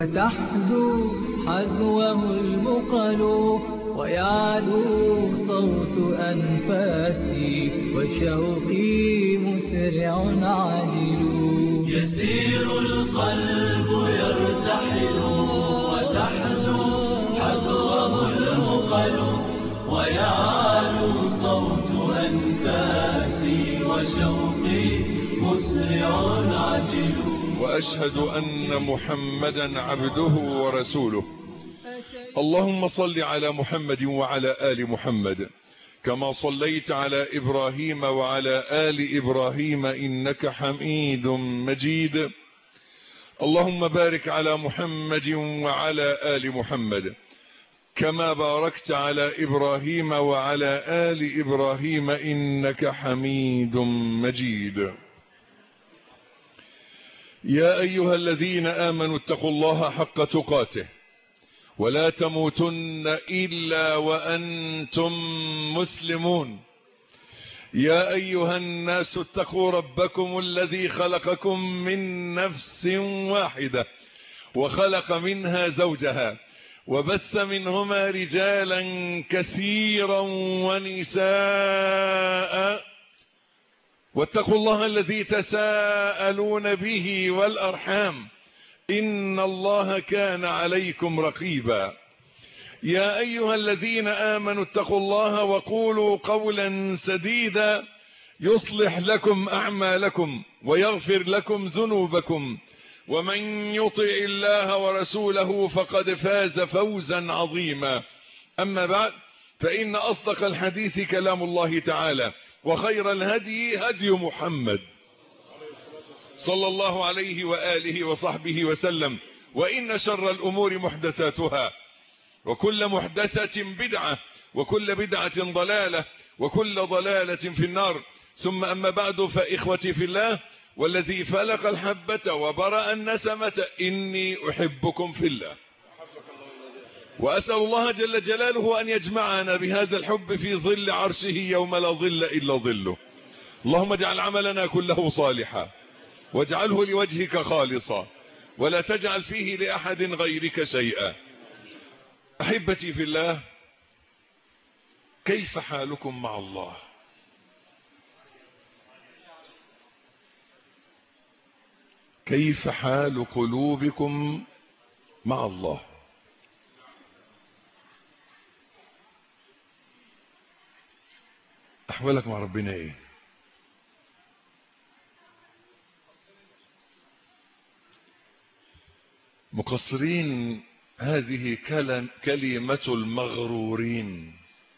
تحدو حذوه المقل ويعلو صوت أنفاسي وشوقي مسرع عاجل. يسير القلب يرتحل وتحدو حذوه المقل ويعلو صوت أنفاسي وشوقي مسرع عاجل. وأشهد أن محمدا عبده ورسوله. اللهم صل على محمد وعلى آل محمد كما صليت على إبراهيم وعلى آل إبراهيم إنك حميد مجيد. اللهم بارك على محمد وعلى آل محمد كما باركت على إبراهيم وعلى آل إبراهيم إنك حميد مجيد. يا أيها الذين آمنوا اتقوا الله حق تقاته ولا تموتن إلا وأنتم مسلمون. يا أيها الناس اتقوا ربكم الذي خلقكم من نفس واحدة وخلق منها زوجها وبث منهما رجالا كثيرا ونساء واتقوا الله الذي تساءلون به والأرحام إن الله كان عليكم رقيبا. يا أيها الذين آمنوا اتقوا الله وقولوا قولا سديدا يصلح لكم أعمالكم ويغفر لكم ذنوبكم ومن يطع الله ورسوله فقد فاز فوزا عظيما. أما بعد فإن أصدق الحديث كلام الله تعالى وخير الهدي هدي محمد صلى الله عليه وآله وصحبه وسلم. وإن شر الأمور محدثاتها وكل محدثة بدعة وكل بدعة ضلالة وكل ضلالة في النار. ثم أما بعد فإخوتي في الله والذي فلق الحبة وبرأ النسمة إني أحبكم في الله وأسأل الله جل جلاله أن يجمعنا بهذا الحب في ظل عرشه يوم لا ظل إلا ظله. اللهم اجعل عملنا كله صالحا واجعله لوجهك خالصا ولا تجعل فيه لأحد غيرك شيئا. أحبتي في الله، كيف حالكم مع الله؟ كيف حال قلوبكم مع الله؟ أحوالك مع ربنا إيه؟ مقصرين هذه كلمة المغرورين.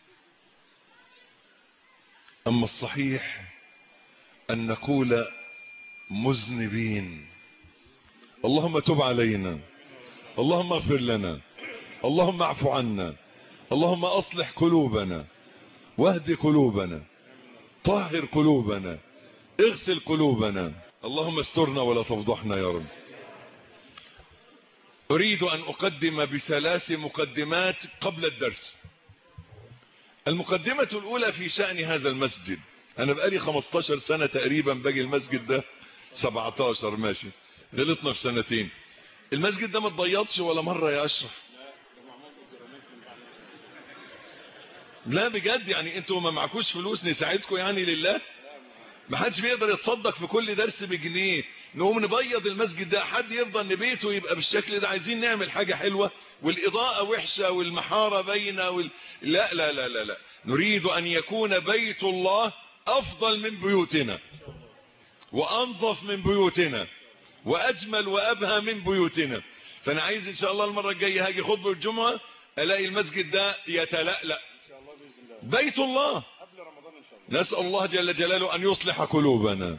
أما الصحيح أن نقول مذنبين. اللهم تب علينا، اللهم اغفر لنا، اللهم اعف عنا، اللهم أصلح قلوبنا واهد قلوبنا، طهر قلوبنا، اغسل قلوبنا، اللهم استرنا ولا تفضحنا يا رب. أريد أن أقدم بثلاث مقدمات قبل الدرس. المقدمة الأولى في شأن هذا المسجد. أنا بقالي 15 سنة تقريبا باجي المسجد ده، 17 ماشي، غلطنا في سنتين. المسجد ده ما اتضيطش ولا مرة يا أشرف؟ لا بجد، يعني انتوا ما معكوش فلوس نساعدكم يعني لله؟ ما حدش بيقدر يتصدق في كل درس بجنيه نقوم نبيض المسجد ده؟ حد يرضى ان بيته يبقى بالشكل ده؟ عايزين نعمل حاجة حلوة والإضاءة وحشة والمحارة باينة لا لا لا لا لا، نريد أن يكون بيت الله أفضل من بيوتنا وأنظف من بيوتنا وأجمل وأبهى من بيوتنا. فأنا عايز إن شاء الله المرة الجاية هاجي خطبة الجمعة ألاقي المسجد ده يتلألأ بيت الله. نسأل الله جل جلاله أن يصلح قلوبنا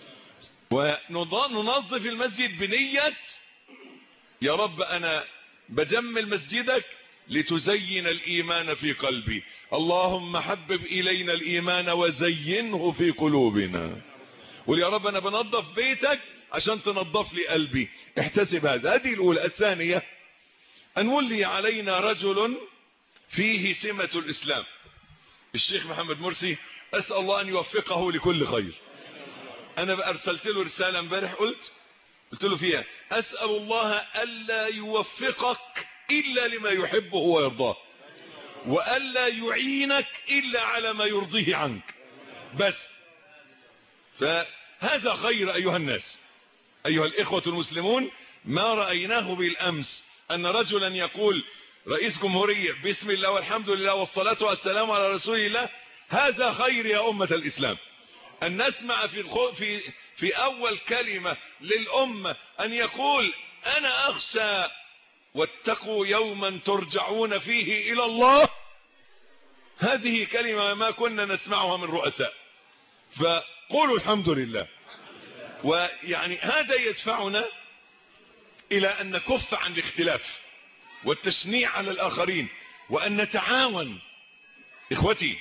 وننظف المسجد بنية يا رب أنا بجمل مسجدك لتزين الإيمان في قلبي. اللهم حبب إلينا الإيمان وزينه في قلوبنا. قل يا رب أنا بنظف بيتك عشان تنظف لي قلبي. احتسب هذا. هذه الأولى. الثانية أن ولي علينا رجل فيه سمة الإسلام، الشيخ محمد مرسي. أسأل الله أن يوفقه لكل خير. أنا أرسلت له رسالة امبارح قلت قلت له فيها أسأل الله ألا يوفقك إلا لما يحبه ويرضاه، وألا يعينك إلا على ما يرضيه عنك بس. فهذا خير أيها الناس، أيها الإخوة المسلمون. ما رأيناه بالأمس أن رجلا يقول رئيس جمهورية بسم الله والحمد لله والصلاة والسلام على رسول الله، هذا خير يا أمة الإسلام. أن نسمع في أول كلمة للأمة أن يقول أنا أخشى واتقوا يوما ترجعون فيه إلى الله. هذه كلمة ما كنا نسمعها من رؤساء، فقولوا الحمد لله. ويعني هذا يدفعنا إلى أن نكف عن الاختلاف والتشنيع على الآخرين وأن نتعاون. إخوتي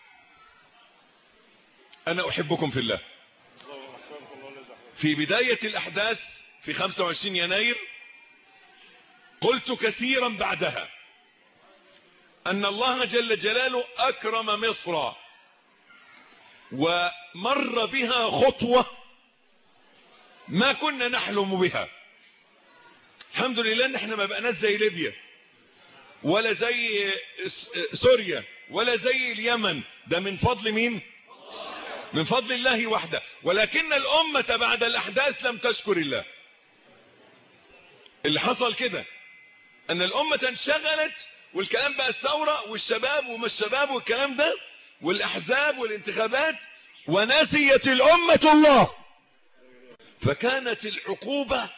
أنا أحبكم في الله. في بداية الأحداث في 25 يناير قلت كثيرا بعدها أن الله جل جلاله أكرم مصر ومر بها خطوة ما كنا نحلم بها. الحمد لله ان احنا ما بقناش زي ليبيا ولا زي سوريا ولا زي اليمن، ده من فضل مين؟ من فضل الله وحده. ولكن الأمة بعد الأحداث لم تشكر الله. اللي حصل كده ان الأمة انشغلت، والكلام بقى الثورة والشباب وما الشباب والكلام ده والأحزاب والانتخابات، ونسيت الأمة الله. فكانت العقوبة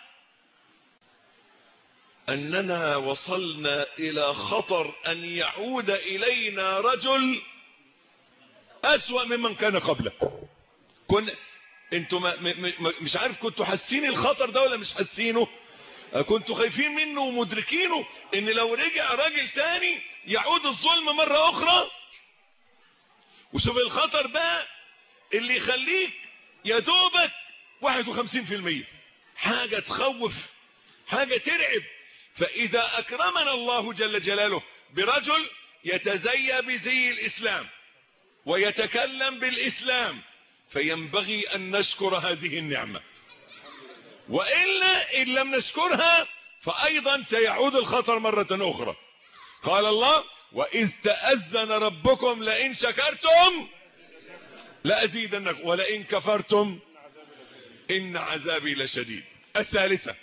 أننا وصلنا إلى خطر أن يعود إلينا رجل أسوأ ممن كان قبله. انتوا مش عارف كنتوا حاسين الخطر ده ولا مش حاسينه؟ كنتوا خايفين منه ومدركينه ان لو رجع راجل تاني يعود الظلم مرة أخرى. وشوف الخطر بقى اللي يخليك يا دوبك 51%، حاجة تخوف، حاجة ترعب. فإذا أكرمنا الله جل جلاله برجل يتزيى بزي الإسلام ويتكلم بالإسلام، فينبغي أن نشكر هذه النعمة، وإلا إن لم نشكرها فأيضا سيعود الخطر مرة أخرى. قال الله وإذ تأذن ربكم لئن شكرتم لأزيدنكم ولئن كفرتم إن عذابي لشديد. الثالثة،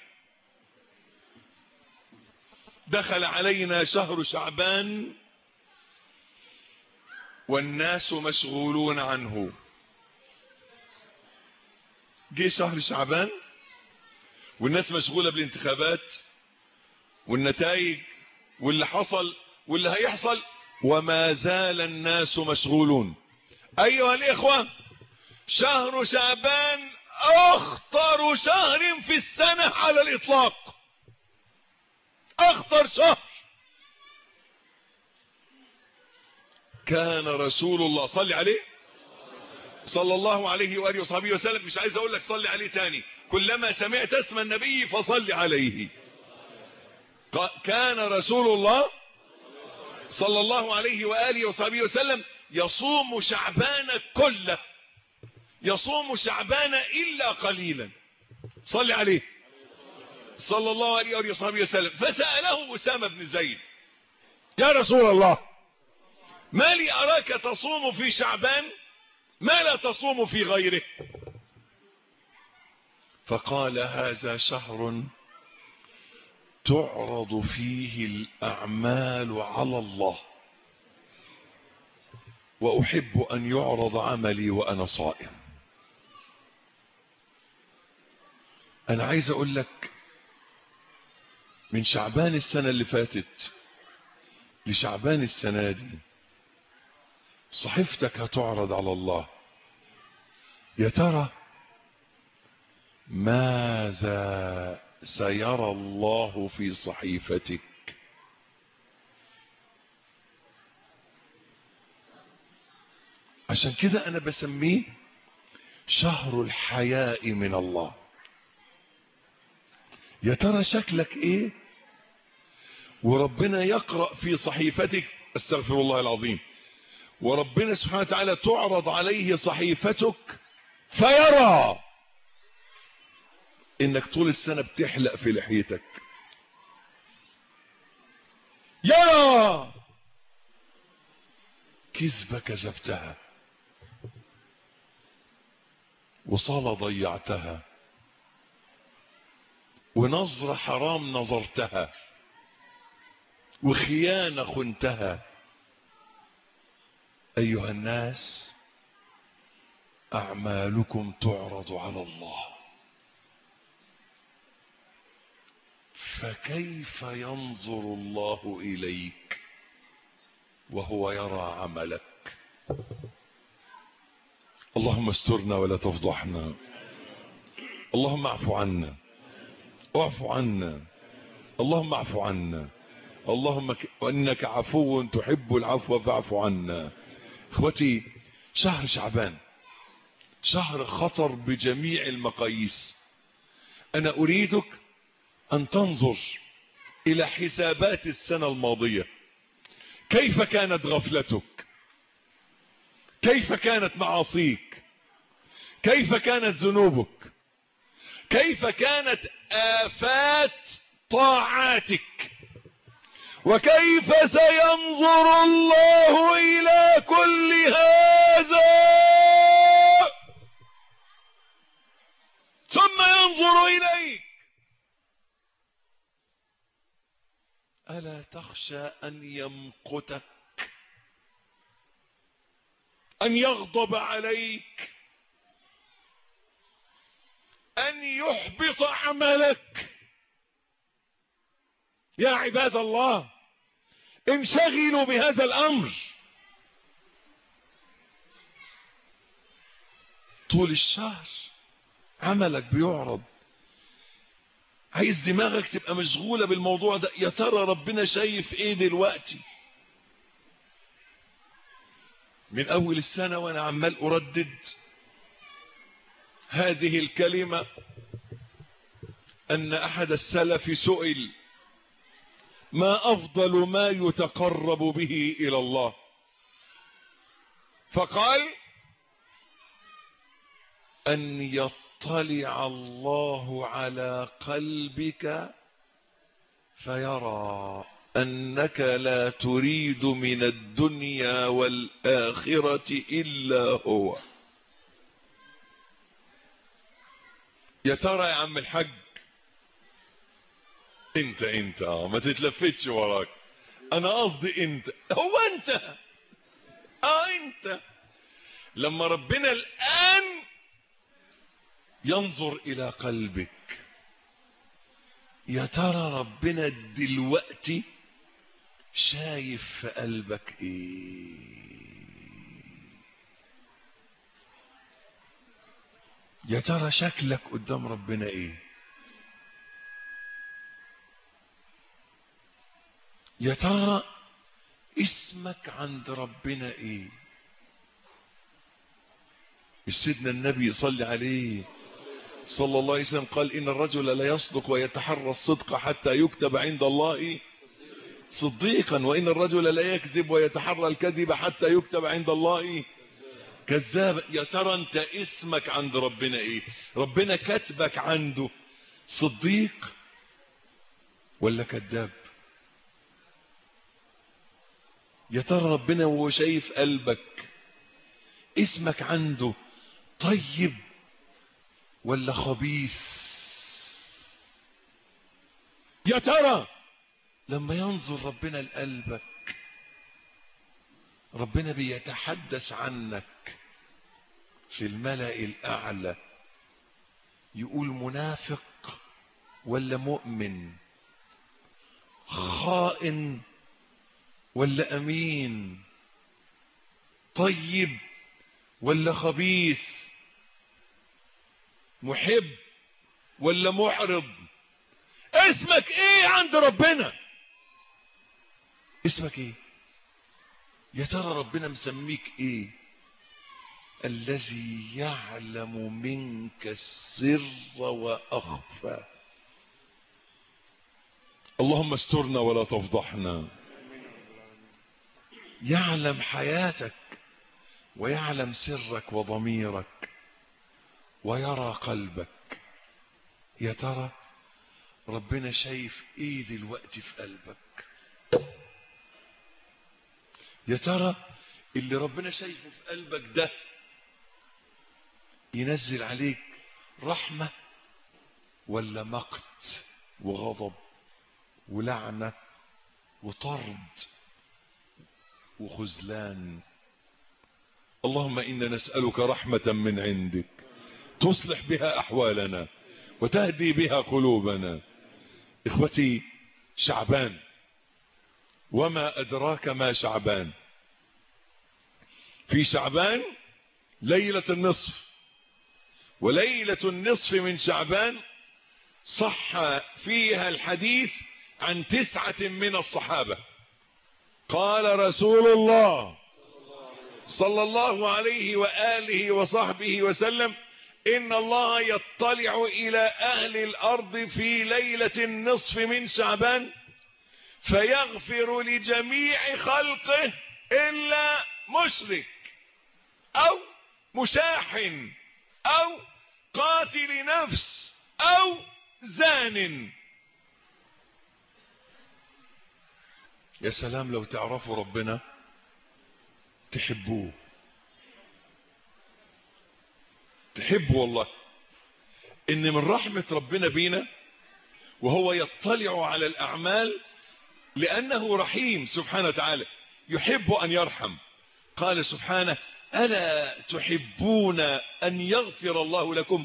دخل علينا شهر شعبان والناس مشغولون عنه. جه شهر شعبان والناس مشغولة بالانتخابات والنتائج واللي حصل واللي هيحصل، وما زال الناس مشغولون. أيها الإخوة، شهر شعبان أخطر شهر في السنة على الإطلاق، أخطر شهر. كان رسول الله صلى عليه صلى الله عليه وآله وصحبه وسلم، مش عايز أقول لك صلي عليه تاني، كلما سمعت اسم النبي فصل عليه. كان رسول الله صلى الله عليه وآله وصحبه وسلم يصوم شعبان كله، يصوم شعبان إلا قليلا. صلي عليه صلى الله عليه وآله وصحبه وسلم. فسأله أسامة بن زيد يا رسول الله ما لي أراك تصوم في شعبان ما لا تصوم في غيره؟ فقال هذا شهر تعرض فيه الأعمال على الله، وأحب أن يعرض عملي وأنا صائم. أنا عايز أقول لك من شعبان السنة اللي فاتت لشعبان السنة دي صحيفتك هتعرض على الله. يا ترى ماذا سيرى الله في صحيفتك؟ عشان كده أنا بسميه شهر الحياء من الله. يا ترى شكلك ايه وربنا يقرأ في صحيفتك؟ استغفر الله العظيم. وربنا سبحانه وتعالى تعرض عليه صحيفتك فيرى انك طول السنة بتحلق في لحيتك. يا كذبة كذبتها، وصلاة ضيعتها، ونظرة حرام نظرتها، وخيانة خنتها. أيها الناس، أعمالكم تعرض على الله، فكيف ينظر الله إليك وهو يرى عملك؟ اللهم استرنا ولا تفضحنا، اللهم اعف عنا، اعف عنا، اللهم اعف عنا، اللهم وإنك عفو تحب العفو فاعف عنا. اخوتي، شهر شعبان شهر خطر بجميع المقاييس. أنا أريدك أن تنظر إلى حسابات السنة الماضية. كيف كانت غفلتك؟ كيف كانت معاصيك؟ كيف كانت ذنوبك؟ كيف كانت آفات طاعاتك؟ وكيف سينظر الله إلى كل هذا ثم ينظر إليك؟ ألا تخشى أن يمقتك، أن يغضب عليك، أن يحبط عملك؟ يا عباد الله، انشغلوا بهذا الأمر. طول الشهر عملك بيعرض، عايز دماغك تبقى مشغولة بالموضوع ده. يا ترى ربنا شايف ايه دلوقتي؟ من اول السنة وانا عمال اردد هذه الكلمة، ان احد السلف سئل: ما افضل ما يتقرب به الى الله؟ فقال: ان يطلع الله على قلبك فيرى أنك لا تريد من الدنيا والآخرة إلا هو. يا ترى يا عم الحج، انت ما تتلفتش وراك، انا قصدي انت، هو انت انت لما ربنا الآن ينظر إلى قلبك، يا ترى ربنا دلوقتي شايف في قلبك ايه؟ يا ترى شكلك قدام ربنا ايه؟ يا ترى اسمك عند ربنا ايه؟ سيدنا النبي صلى عليه صلى الله عليه وسلم قال: إن الرجل لا يصدق ويتحرى الصدق حتى يكتب عند الله صديقا، وإن الرجل لا يكذب ويتحرى الكذب حتى يكتب عند الله كذابا. يا ترى انت اسمك عند ربنا ايه؟ ربنا كتبك عنده صديق ولا كذاب؟ يا ترى ربنا وهو شايف قلبك اسمك عنده طيب ولا خبيث؟ يا ترى لما ينظر ربنا لقلبك، ربنا بيتحدث عنك في الملأ الأعلى، يقول منافق ولا مؤمن، خائن ولا أمين، طيب ولا خبيث، محب ولا معرض؟ اسمك ايه عند ربنا؟ اسمك ايه؟ يا ترى ربنا مسميك ايه؟ الذي يعلم منك السر وأخفى. اللهم استرنا ولا تفضحنا. يعلم حياتك ويعلم سرك وضميرك ويرى قلبك. يا ترى ربنا شايف ايه دلوقتي في قلبك؟ يا ترى اللي ربنا شايفه في قلبك ده ينزل عليك رحمة ولا مقت وغضب ولعنة وطرد وخذلان؟ اللهم إنا نسألك رحمة من عندك تصلح بها أحوالنا وتهدي بها قلوبنا. إخوتي، شعبان، وما أدراك ما شعبان. في شعبان ليلة النصف، وليلة النصف من شعبان صح فيها الحديث عن 9 من الصحابة. قال رسول الله صلى الله عليه وآله وصحبه وسلم: إن الله يطلع إلى أهل الأرض في ليلة النصف من شعبان فيغفر لجميع خلقه إلا مشرك أو مشاحن أو قاتل نفس أو زان. يا سلام لو تعرفوا ربنا تحبوه، تحبوا والله. إن من رحمة ربنا بينا وهو يطلع على الأعمال لأنه رحيم سبحانه وتعالى، يحب أن يرحم. قال سبحانه: ألا تحبون أن يغفر الله لكم؟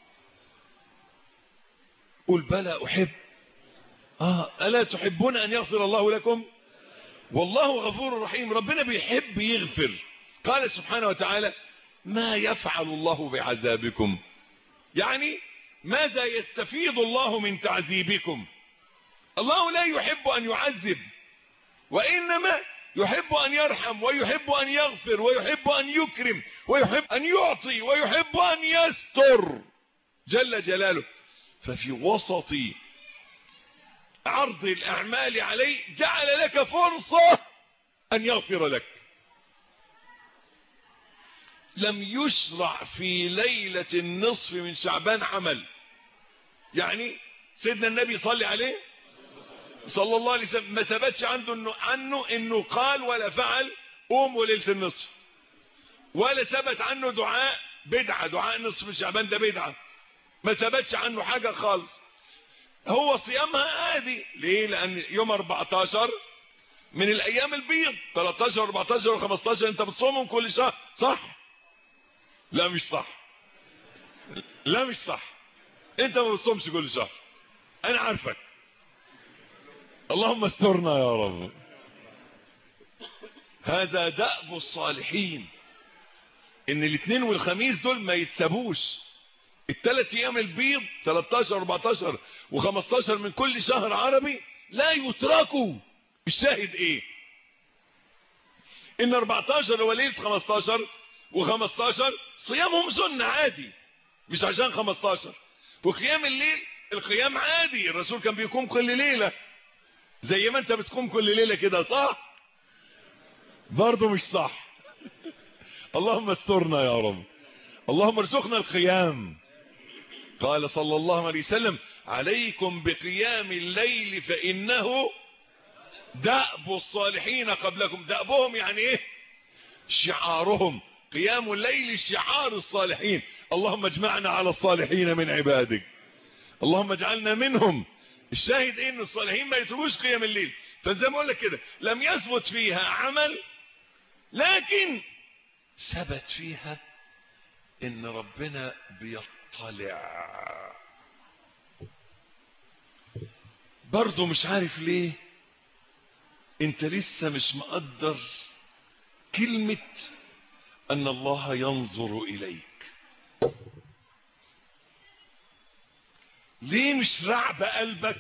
قل بلى أحب. ألا تحبون أن يغفر الله لكم؟ والله غفور رحيم. ربنا بيحب يغفر. قال سبحانه وتعالى: ما يفعل الله بعذابكم؟ يعني ماذا يستفيد الله من تعذيبكم؟ الله لا يحب أن يعذب، وإنما يحب أن يرحم، ويحب أن يغفر، ويحب أن يكرم، ويحب أن يعطي، ويحب أن يستر جل جلاله. ففي وسط عرض الأعمال عليه جعل لك فرصة أن يغفر لك. لم يشرع في ليلة النصف من شعبان عمل. يعني سيدنا النبي صلى عليه صلى الله عليه وسلم ما ثبتش عنه انه قال ولا فعل قوموا ليلة النصف، ولا ثبت عنه دعاء بدعة، دعاء نصف من شعبان ده بدعة، ما ثبتش عنه حاجة خالص. هو صيامها عادي. ليه؟ لأن يوم 14 من الأيام البيض، 13 14 و15 انت بتصومهم كل شهر، صح؟ لا مش صح، لا مش صح. انت ما بتصومش كل شهر، انا عارفك. اللهم استرنا يا رب. هذا دأب الصالحين، ان الاثنين والخميس دول ما يتسابوش. الثلاث ايام البيض 13 14 و15 من كل شهر عربي لا يتركوا. الشاهد ايه؟ ان 14 وليلة 15 و15 صيامهم سنة عادي، مش عشان 15. وقيام الليل القيام عادي، الرسول كان بيقوم كل ليلة زي ما انت بتقوم كل ليلة كده، صح؟ برضو مش صح. اللهم استرنا يا رب. اللهم ارزقنا القيام. قال صلى الله عليه وسلم: عليكم بقيام الليل فإنه دأب الصالحين قبلكم. دأبهم يعني ايه؟ شعارهم. قيام الليل شعار الصالحين. اللهم اجمعنا على الصالحين من عبادك، اللهم اجعلنا منهم. الشاهد ايه؟ ان الصالحين ما يتركوش قيام الليل. فزي ما اقول لك كده، لم يثبت فيها عمل، لكن ثبت فيها ان ربنا بيطلع. برضو مش عارف ليه انت لسه مش مقدر كلمة ان الله ينظر اليك. ليه مش رعب قلبك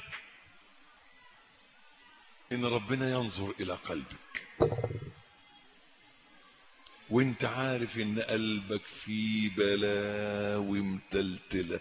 ان ربنا ينظر الى قلبك وانت عارف ان قلبك فيه بلاوي متلتله؟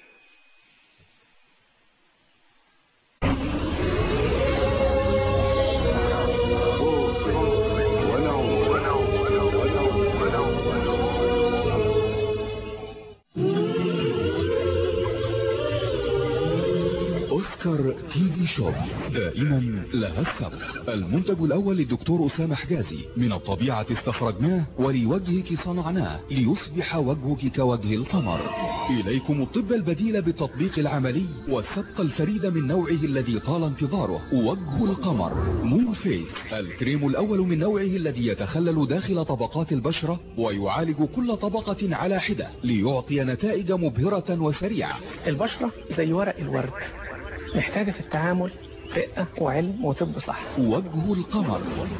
في شوب دائما لها السبق. المنتج الأول للدكتور أسامة حجازي، من الطبيعة استخرجناه ولوجهك صنعناه ليصبح وجهك كوجه القمر. إليكم الطب البديل بالتطبيق العملي والسبق الفريد من نوعه الذي طال انتظاره، وجه القمر مون فيس، الكريم الأول من نوعه الذي يتخلل داخل طبقات البشرة ويعالج كل طبقة على حدة ليعطي نتائج مبهرة وسريعة. البشرة زي ورق الورد، محتاجة في التعامل رقة وعلم وطب صح. وجه القمر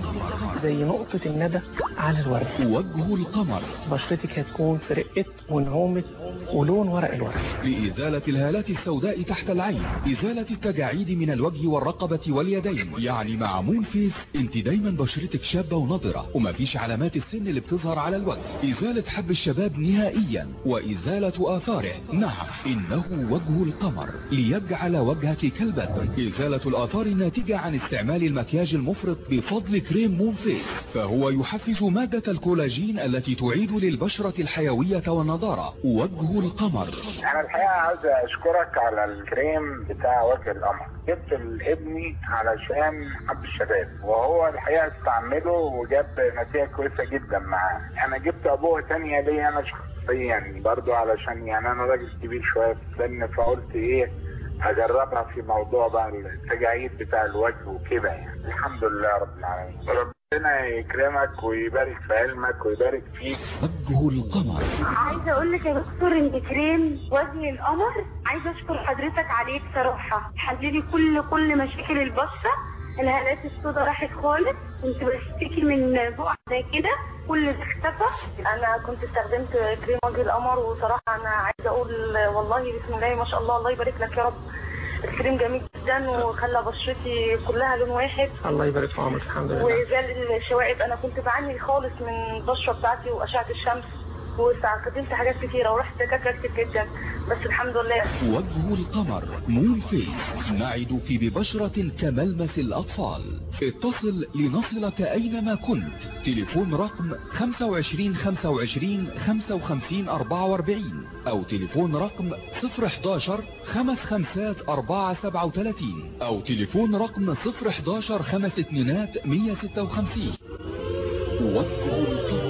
زي نقطة الندى على الورد. وجه القمر بشرتك هتكون في رقة ونعومة ولون ورق الورد. لإزالة الهالات السوداء تحت العين، إزالة التجاعيد من الوجه والرقبة واليدين. يعني مع مون فيس انت دايما بشرتك شابة ونضرة ومفيش علامات السن اللي بتظهر على الوجه. إزالة حب الشباب نهائيا وإزالة آثاره. نعم، إنه وجه القمر ليجعل وجهك كالبدر. إزالة الآثار الناتجة عن استعمال المكياج المفرط بفضل كريم مون فيس، فهو يحفز مادة الكولاجين التي تعيد للبشرة الحيوية والنضارة. وجه القمر. أنا الحقيقة عاوز أشكرك على الكريم بتاع وجه القمر. جبت لابني علشان حب الشباب، وهو الحقيقة استعمله وجاب نتيجة كويسة جدا معاه. أنا جبت أبوه تانية ليا أنا شخصيا برضو، علشان يعني أنا راجل كبير شوية في السن، فقلت إيه هجربها في موضوع بقى التجاعيد بتاع الوجه وكده. يعني الحمد لله رب العالمين، ربنا يكرمك ويبارك في علمك ويبارك فيك. وجه القمر. عايزه اقول لك يا دكتور ان كريم وجه القمر عايزه اشكر حضرتك عليه بصراحه، حللي كل مشاكل البشره. الهالات السوداء راحت خالص، كنت بشتكي من بقع زي كده كل ده اختفى. انا كنت استخدمت كريم وجه القمر، وصراحه انا عايزه اقول والله بسم الله ما شاء الله، الله يبارك لك يا رب. الكريم جميل جدا وخلى بشرتي كلها لون واحد. الله يبارك في عمرك. الحمد لله. وزال الشوائب، انا كنت بعاني خالص من البشره بتاعتي واشعه الشمس، واستخدمت حاجات كتيره ورحت دكاتره كتير جدا، بس الحمد لله. وجه القمر مون فيس، نعدك ببشرة كملمس الأطفال. اتصل لنصلك أينما كنت. تليفون رقم 25 25 55 44 أو تليفون رقم 011 55 437 أو تليفون رقم 011 52 156. وجه القمر.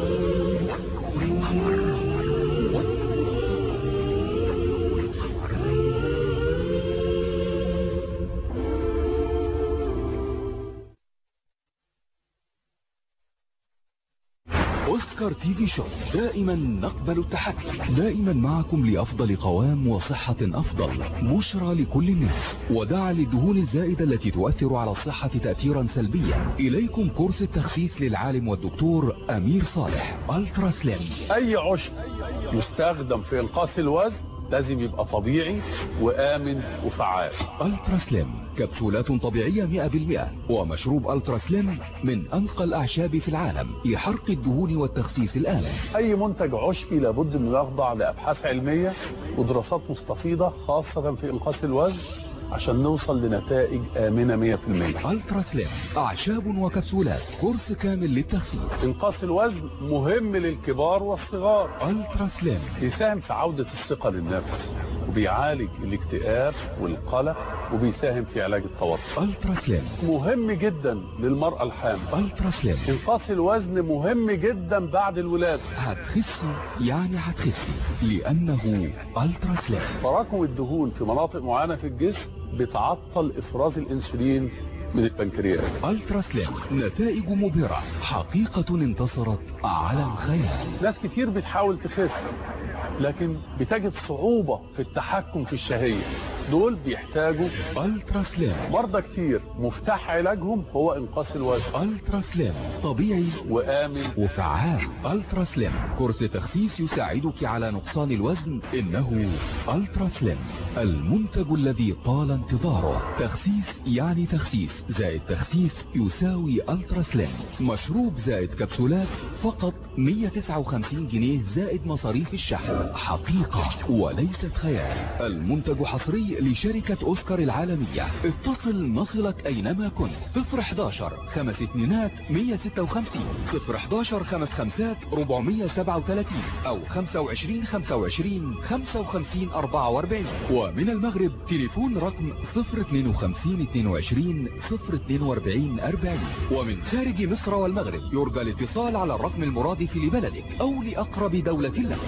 أوسكار تي في شوب دائما نقبل التحدي، دائما معكم لأفضل قوام وصحة أفضل. بشرى لكل الناس، ودع للدهون الزائدة التي تؤثر على الصحة تأثيرا سلبيا. إليكم كورس التخسيس للعالم والدكتور أمير صالح. ألترا سليم. أي عشب يستخدم في إنقاص الوزن لازم يبقى طبيعي وآمن وفعال. ألترا سليم كبسولات طبيعية 100%، ومشروب ألترا سليم من أنقى الأعشاب في العالم لحرق الدهون والتخسيس الآمن. أي منتج عشبي لابد أنه يخضع لأبحاث علمية ودراسات مستفيضة، خاصة في إنقاص الوزن، عشان نوصل لنتائج آمنة 100%. ألترا سليم أعشاب وكبسولات، كورس كامل للتخسيس. إنقاص الوزن مهم للكبار والصغار. ألترا سليم بيساهم في عودة الثقة للنفس، وبيعالج الاكتئاب والقلق، وبيساهم في علاج التوتر. ألترا سليم مهم جدا للمرأة الحامل. ألترا سليم. إنقاص الوزن مهم جدا بعد الولادة. هتخسي يعني هتخسي لأنه ألترا سليم. تراكم الدهون في مناطق معينة في الجسم بتعطل إفراز الأنسولين من البنكرياس. ألترا سليم نتائج مبهرة، حقيقة انتصرت على الخيال. ناس كتير بتحاول تخس لكن بتجد صعوبة في التحكم في الشهية، دول بيحتاجوا ألترا سليم. مرضى كتير مفتاح علاجهم هو إنقاص الوزن. ألترا سليم طبيعي وآمن وفعال. ألترا سليم كورس تخسيس يساعدك على نقصان الوزن. إنه ألترا سليم المنتج الذي طال انتظاره. تخسيس يعني تخسيس زائد تخسيس يساوي ألترا سليم. مشروب زائد كبسولات فقط 159 جنيه زائد مصاريف الشحن. حقيقة وليست خيال. المنتج حصري لشركة أوسكار العالمية. اتصل نصلك أينما كنت. 011 5 2 156 011 5 5 437 أو 25 25 55 44. ومن المغرب تليفون رقم 052 22 042 40. ومن خارج مصر والمغرب يرجى الاتصال على الرقم المرادف لبلدك أو لأقرب دولة لك.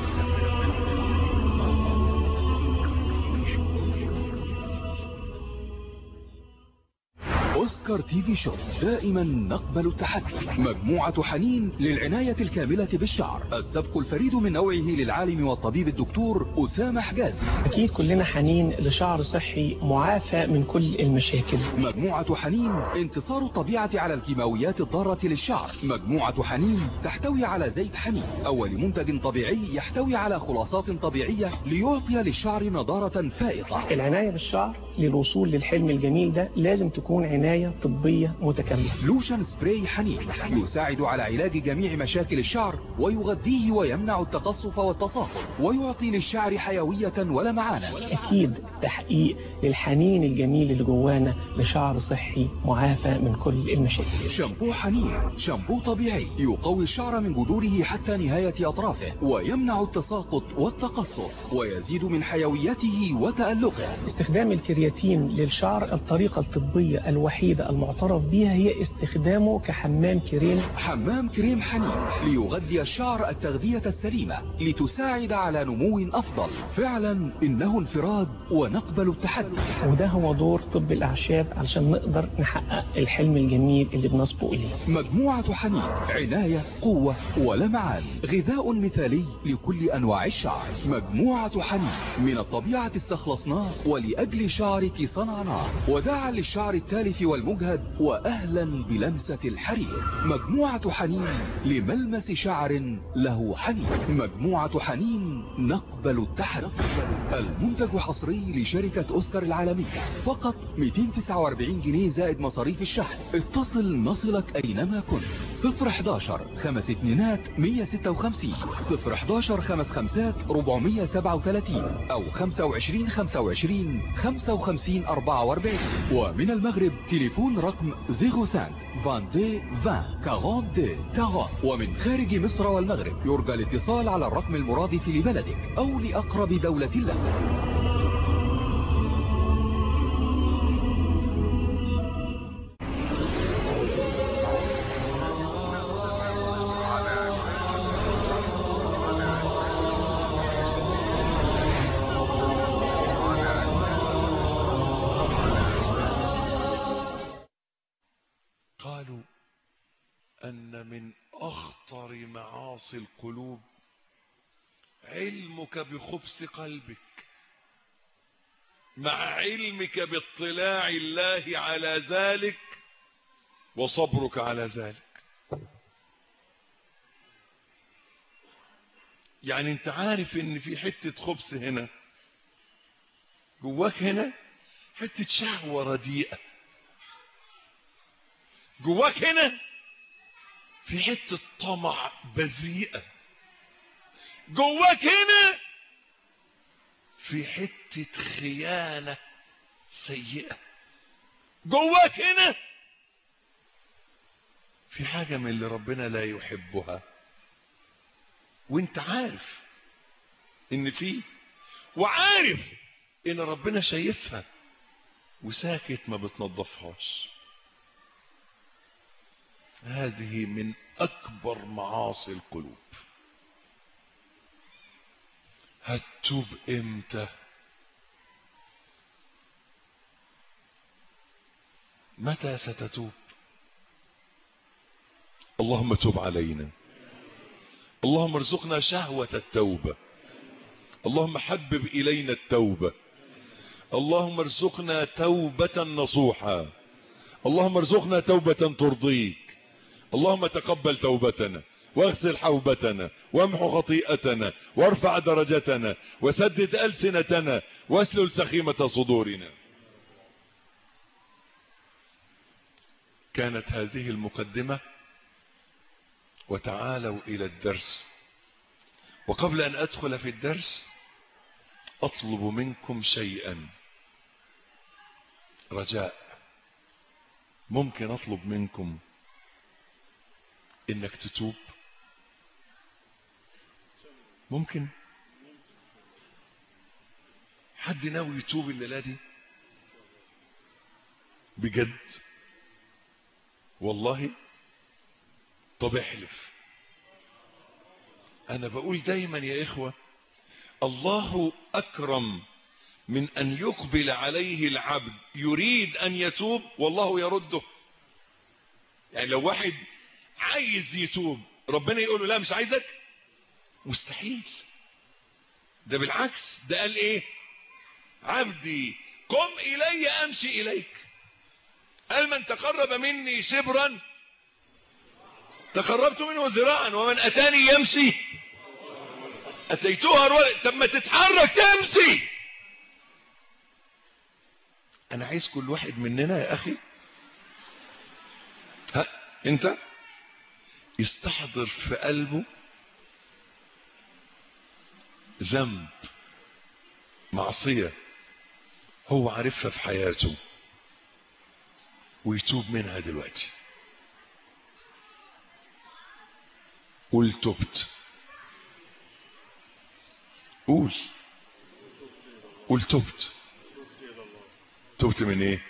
أوسكار تي في شو، دائما نقبل التحدي. مجموعة حنين للعناية الكاملة بالشعر، السبق الفريد من نوعه للعالم والطبيب الدكتور أسامة حجازي. أكيد كلنا حنين لشعر صحي معافى من كل المشاكل. مجموعة حنين انتصار الطبيعة على الكيماويات الضارة للشعر. مجموعة حنين تحتوي على زيت حنين، أول منتج طبيعي يحتوي على خلاصات طبيعية ليعطي للشعر نضارة فائقة. العناية بالشعر للوصول للحلم الجميل ده لازم تكون عناية طبية متكاملة. لوشن سبراي حنين يساعد على علاج جميع مشاكل الشعر ويغذيه ويمنع التقصف والتصاقل ويعطي للشعر حيوية ولمعانا. أكيد تحقيق للحنين الجميل اللي جوانا لشعر صحي معافى من كل المشاكل. شامبو حنين، شامبو طبيعي يقوي الشعر من جذوره حتى نهاية أطرافه ويمنع التساقط والتقصف ويزيد من حيويته وتألقه. استخدام الكرياتين للشعر الطريقة الطبية الوحيدة المعترف بها هي استخدامه كحمام كريم. حمام كريم حنين ليغذي الشعر التغذية السليمة لتساعد على نمو أفضل. فعلا إنه انفراد ونقبل التحدي، وده هو دور طب الأعشاب علشان نقدر نحقق الحلم الجميل اللي بنصبو إليه. مجموعة حنين عناية قوة ولمعان، غذاء مثالي لكل أنواع الشعر. مجموعة حنين من الطبيعة استخلصناه ولأجل شعرك صنعناه، وداعا للشعر التالف والمجهد وأهلا بلمسة الحرير. مجموعة حنين لملمس شعر له حنين. مجموعة حنين نقبل التحدي. المنتج حصري لشركة أوسكار العالمية، فقط 249 جنيه زائد مصاريف الشحن. اتصل نصلك أينما كنت. 011 5 2 156 011 5 5 437 أو 25 25 55 44. ومن المغرب تليفون رقم 05 22 20 42 40. ومن خارج مصر والمغرب يرجى الاتصال على الرقم المرادف لبلدك أو لأقرب دولة لك. قالوا أن من أخطر معاصي القلوب علمك بخبث قلبك مع علمك باطلاع الله على ذلك وصبرك على ذلك. يعني انت عارف ان في حتة خبث هنا جواك، هنا حتة شهوة رديئة جواك، هنا في حتة طمع بذيئة جواك، هنا في حتة خيانة سيئة جواك، هنا في حاجة من اللي ربنا لا يحبها وانت عارف ان فيه، وعارف ان ربنا شايفها وساكت ما بتنظفهاش. هذه من أكبر معاصي القلوب. هتتوب امتى؟ متى ستتوب؟ اللهم تب علينا، اللهم ارزقنا شهوة التوبة، اللهم حبب إلينا التوبة، اللهم ارزقنا توبة نصوحا، اللهم ارزقنا توبة ترضيك، اللهم تقبل توبتنا واغسل حوبتنا وامحو خطيئتنا وارفع درجتنا وسدد ألسنتنا واسلل سخيمة صدورنا. كانت هذه المقدمة، وتعالوا إلى الدرس. وقبل أن أدخل في الدرس أطلب منكم شيئا. رجاء، ممكن اطلب منكم انك تتوب؟ ممكن؟ حد ناوي يتوب الليلة دي بجد؟ والله؟ طب احلف. انا بقول دايما يا اخوة، الله اكرم من ان يقبل عليه العبد يريد ان يتوب والله يرده. يعني لو واحد عايز يتوب ربنا يقول له لا مش عايزك، مستحيل. ده بالعكس، ده قال ايه؟ عبدي قم الي امشي اليك. قال من تقرب مني شبرا تقربت منه ذراعا ومن اتاني يمشي اتيتها هرولة. طب ما تتحرك تمشي. انا عايز كل واحد مننا يا اخي، انت يستحضر في قلبه ذنب، معصية هو عارفها في حياته ويتوب منها دلوقتي. قول تبت. قول تبت. تبت من ايه؟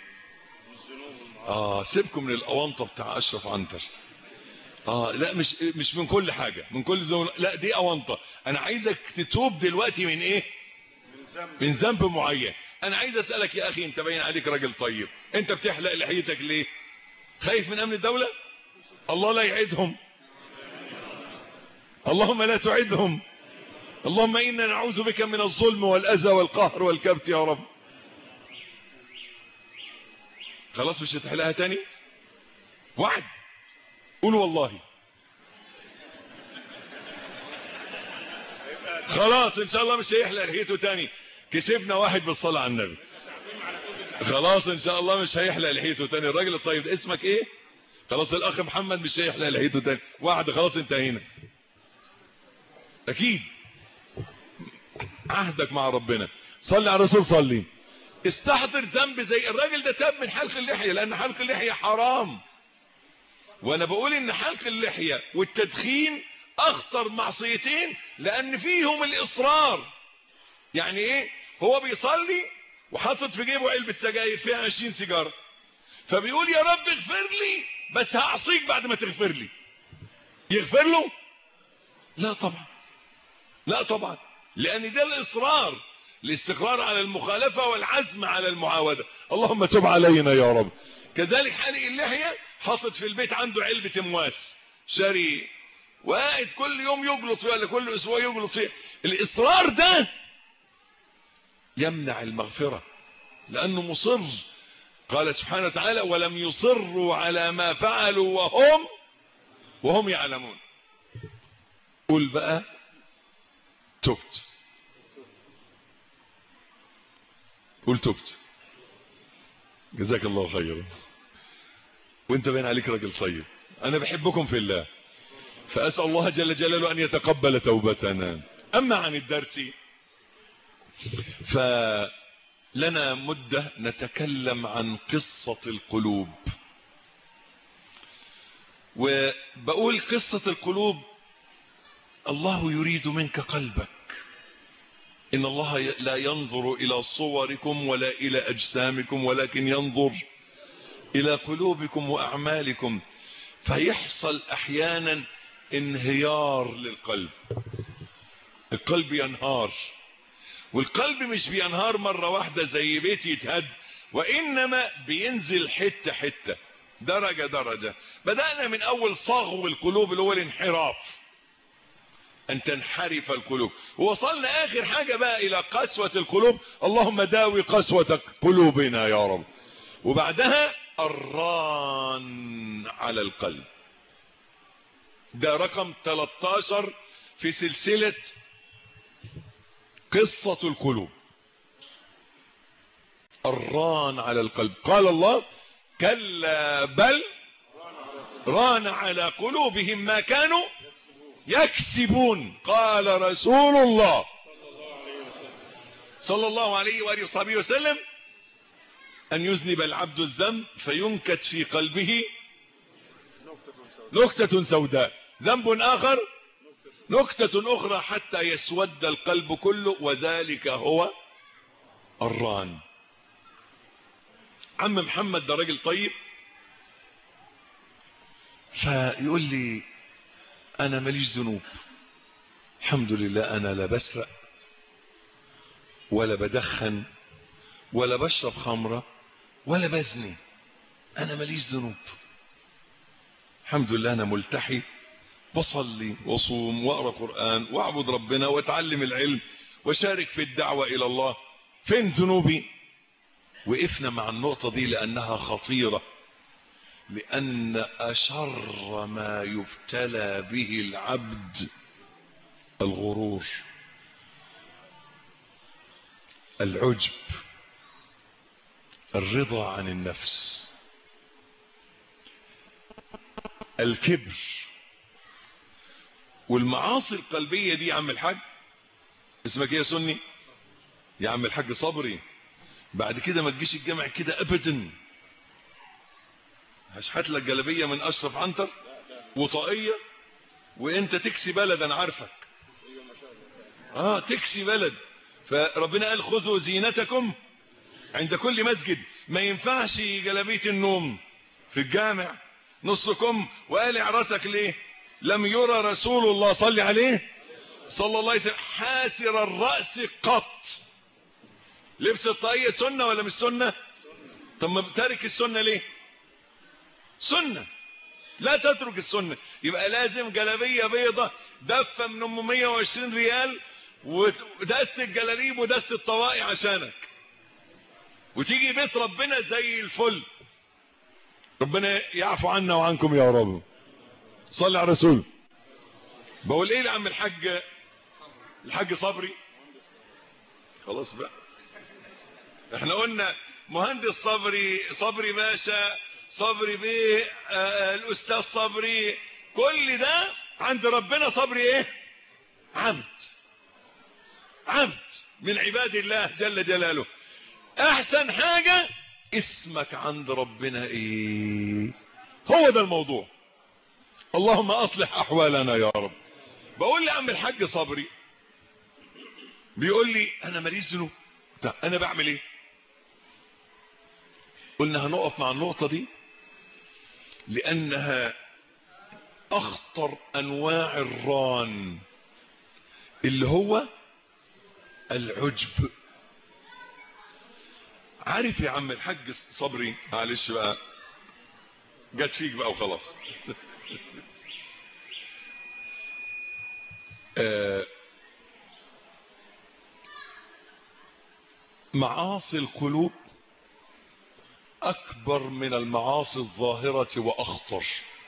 سيبكم من الاونطه بتاع اشرف عنتر. لا مش من كل حاجه، من كل زون، لا دي اونطه. انا عايزك تتوب دلوقتي من ايه؟ من ذنب معين. انا عايز اسالك يا اخي، انت باين عليك راجل طيب، انت بتحلق لحيتك ليه؟ خايف من امن الدوله؟ الله لا يعيدهم، اللهم لا تعيدهم. اللهم انا نعوذ بك من الظلم والاذى والقهر والكبت يا رب. خلاص مش هتحلقها تاني؟ وعد. قول والله. خلاص ان شاء الله مش هيحلق لحيته تاني. كسبنا واحد بالصلاة على النبي. خلاص ان شاء الله مش هيحلق لحيته تاني. الراجل الطيب اسمك ايه؟ خلاص الاخ محمد مش هيحلق لحيته تاني. وعد. خلاص انتهينا. اكيد عهدك مع ربنا. صلي على الرسول. صلي. استحضر ذنب زي الراجل ده، تاب من حلق اللحية، لان حلق اللحية حرام. وانا بقول ان حلق اللحية والتدخين اخطر معصيتين، لان فيهم الاصرار. يعني ايه؟ هو بيصلي وحاطط في جيبه علبة سجاير فيها 20 سيجارة، فبيقول يا رب اغفر لي بس هعصيك بعد ما تغفر لي. يغفر له؟ لا طبعا، لا طبعا، لان ده الاصرار، الاستقرار على المخالفة والعزم على المعاودة. اللهم تب علينا يا رب. كذلك حالق اللحية حاطط في البيت عنده علبة مواس شاري، وقاعد كل يوم يجلط فيها ولا كل اسبوع يجلط فيها. الاصرار ده يمنع المغفرة، لانه مصر. قال سبحانه وتعالى ولم يصروا على ما فعلوا وهم يعلمون. قل بقى تبت. قل تبت. جزاك الله خيرا. وانت باين عليك راجل طيب. انا بحبكم في الله، فاسال الله جل جلاله ان يتقبل توبتنا. اما عن الدرس فلنا مدة نتكلم عن قصة القلوب. وبقول قصة القلوب، الله يريد منك قلبك. إن الله لا ينظر إلى صوركم ولا إلى أجسامكم، ولكن ينظر إلى قلوبكم وأعمالكم. فيحصل أحيانا انهيار للقلب. القلب ينهار، والقلب مش بينهار مرة واحدة زي بيت يتهد، وإنما بينزل حتة حتة، درجة درجة. بدأنا من أول صغو القلوب اللي هو الانحراف، أن تنحرف القلوب، ووصلنا آخر حاجة بقى إلى قسوة القلوب. اللهم داوي قسوة قلوبنا يا رب. وبعدها الران على القلب. ده رقم 13 في سلسلة قصة القلوب. الران على القلب. قال الله كلا بل ران على قلوبهم ما كانوا يكسبون. قال رسول الله صلى الله عليه وآله وصحبه وسلم أن يذنب العبد الذنب فينكت في قلبه نكتة سوداء، ذنب آخر نكتة أخرى، حتى يسود القلب كله، وذلك هو الران. عم محمد ده راجل طيب، فيقول لي أنا ماليش ذنوب، الحمد لله، أنا لا بسرق ولا بدخن ولا بشرب خمرة ولا بزني، أنا ماليش ذنوب، الحمد لله، أنا ملتحي، بصلي وصوم وأقرأ قرآن وأعبد ربنا وأتعلم العلم وشارك في الدعوة إلى الله، فين ذنوبي؟ وقفنا مع النقطة دي لأنها خطيرة، لأن أشر ما يبتلى به العبد الغرور، العجب، الرضا عن النفس، الكبر. والمعاصي القلبية دي يا عم الحاج، اسمك ايه يا سني؟ يا عم الحاج صبري، بعد كده ما تجيش الجامع كده ابدا، هشحت لك جلبيه من اشرف عنتر وطاقيه وانت تكسي بلد، انا عارفك، تكسي بلد. فربنا قال خذوا زينتكم عند كل مسجد، ما ينفعش جلبيه النوم في الجامع نصكم وقالع راسك ليه؟ لم يرى رسول الله صلى عليه صلى الله عليه وسلم حاسر الرأس قط. لبس الطاقية سنة ولا مش سنة؟ طب ما تارك السنة ليه؟ سنة، لا تترك السنة. يبقى لازم جلابية بيضة دفة من 120 ريال ودست الجلاليب ودست الطواقي عشانك، وتيجي بيت ربنا زي الفل. ربنا يعفو عنا وعنكم يا رب. صلي على الرسول. بقول ايه لعم الحاج صبري؟ خلاص بقى، احنا قلنا مهندس صبري باشا، صبري بيه، الاستاذ صبري، كل ده عند ربنا صبري ايه؟ عبد من عباد الله جل جلاله. احسن حاجة اسمك عند ربنا ايه؟ هو ده الموضوع. اللهم اصلح احوالنا يا رب. بقول لي عم الحاج صبري، بيقول لي انا ماليش ذنوب، انا بعمل ايه؟ قلنا هنقف مع النقطة دي لانها اخطر انواع الران، اللي هو العجب. عارف يا عم الحاج صبري، معلش بقى جت فيك بقى وخلاص. معاصي القلوب اكبر من المعاصي الظاهرة واخطر،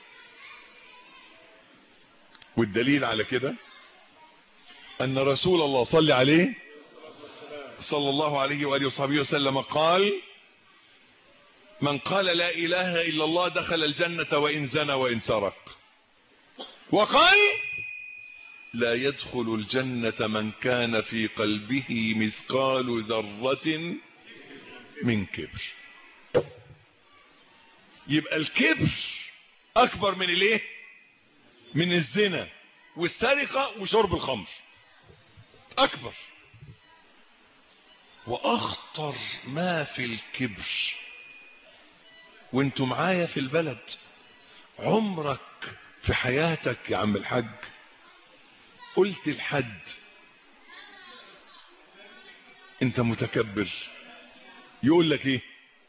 والدليل على كده ان رسول الله صلى عليه صلى الله عليه وآله وصحبه وسلم قال: من قال لا اله الا الله دخل الجنة وان زنى وان سرق. وقال: لا يدخل الجنة من كان في قلبه مثقال ذرة من كبر. يبقى الكبر اكبر من الايه؟ من الزنا والسرقة وشرب الخمر، اكبر. واخطر ما في الكبر، وانتوا معايا في البلد، عمرك في حياتك يا عم الحاج قلت لحد انت متكبر؟ يقول لك ايه؟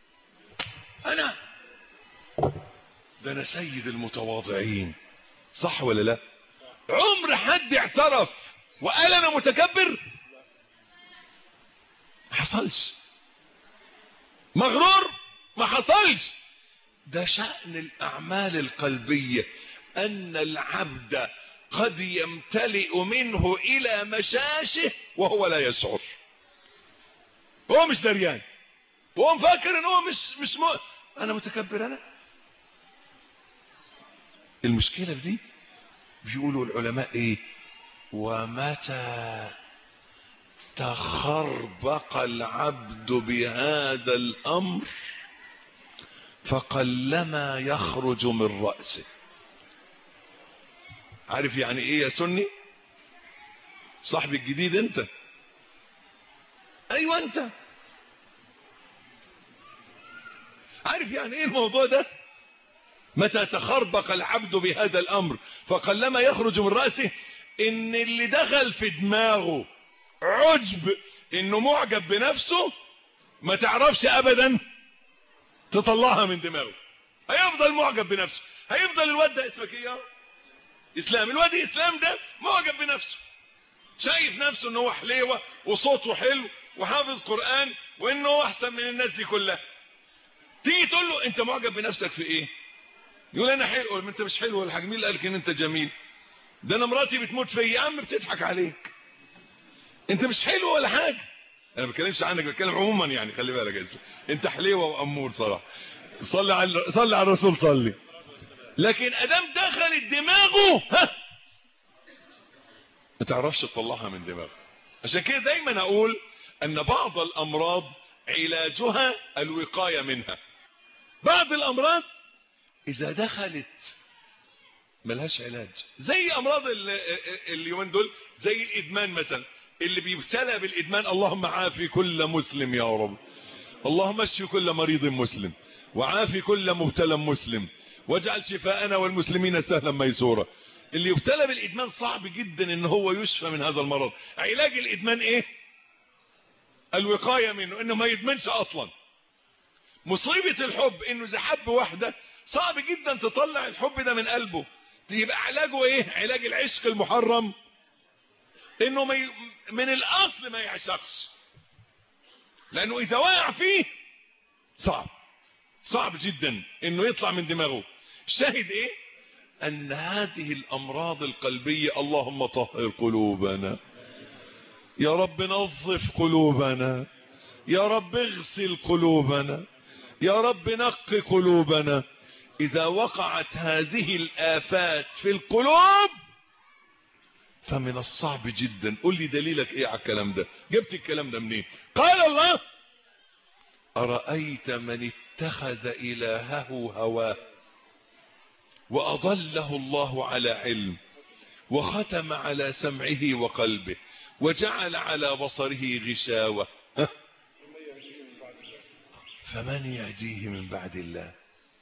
ده انا سيد المتواضعين، صح ولا لا؟ عمر حد اعترف وقال انا متكبر؟ ما حصلش. مغرور؟ ما حصلش. ده شأن الاعمال القلبية، ان العبد قد يمتلئ منه الى مشاشه وهو لا يشعر. هو مش دريان، وهو مفكر ان هو مش انا متكبر. انا المشكلة في دي بيقولوا العلماء ايه؟ ومتى تخربق العبد بهذا الأمر فقلما يخرج من رأسه. عارف يعني ايه يا سني؟ صاحبي الجديد انت، ايوه انت عارف يعني ايه الموضوع ده؟ متى تخربق العبد بهذا الامر فقلما يخرج من رأسه، ان اللي دخل في دماغه عجب انه معجب بنفسه ما تعرفش ابدا تطلعها من دماغه. هيفضل معجب بنفسه، هيفضل الواد ده اسمك ايه؟ اسلام. الواد اسلام ده معجب بنفسه، شايف نفسه انه هو حليوه وصوته حلو وحافظ قرآن وانه هو احسن من الناس دي كلها. تيجي تقول له انت معجب بنفسك في ايه؟ يقول انا حلو. ما انت مش حلو ولا حاجه، مين اللي قالك ان انت جميل؟ ده انا مراتي بتموت فيا. يا عم بتضحك عليك، انت مش حلو ولا حاجه. انا ما بتكلمش عنك، بتكلم عموما يعني. خلي بالك يا اسلام، انت حليوه وامور صراحه. صلي على الرسول صلي. لكن ادام دخلت دماغه ما تعرفش تطلعها من دماغه. عشان كده دايما اقول ان بعض الامراض علاجها الوقايه منها. بعض الامراض اذا دخلت ملهاش علاج، زي امراض اليومين دول، زي الادمان مثلا. اللي بيبتلى بالادمان اللهم عافي كل مسلم يا رب، اللهم اشف كل مريض مسلم، وعافي كل مبتلى مسلم، واجعل شفاءنا والمسلمين سهلا ميسورا. اللي يبتلى بالادمان صعب جدا ان هو يشفى من هذا المرض. علاج الادمان ايه؟ الوقايه منه، انه ما يدمنش اصلا. مصيبه الحب انه اذا حب واحده صعب جدا تطلع الحب ده من قلبه. يبقى علاجه ايه؟ علاج العشق المحرم انه من الاصل ما يعشقش، لانه اذا وقع فيه صعب جدا انه يطلع من دماغه. الشاهد ايه؟ ان هذه الامراض القلبية، اللهم طهر قلوبنا يا رب، نظف قلوبنا يا رب، اغسل قلوبنا يا رب، نقي قلوبنا. اذا وقعت هذه الآفات في القلوب فمن الصعب جدا. قل لي دليلك ايه على الكلام ده؟ جبت الكلام ده منين؟ قال الله أرأيت من اتخذ إلهه هواه وأضله الله على علم وختم على سمعه وقلبه وجعل على بصره غشاوة فمن يهديه من بعد الله؟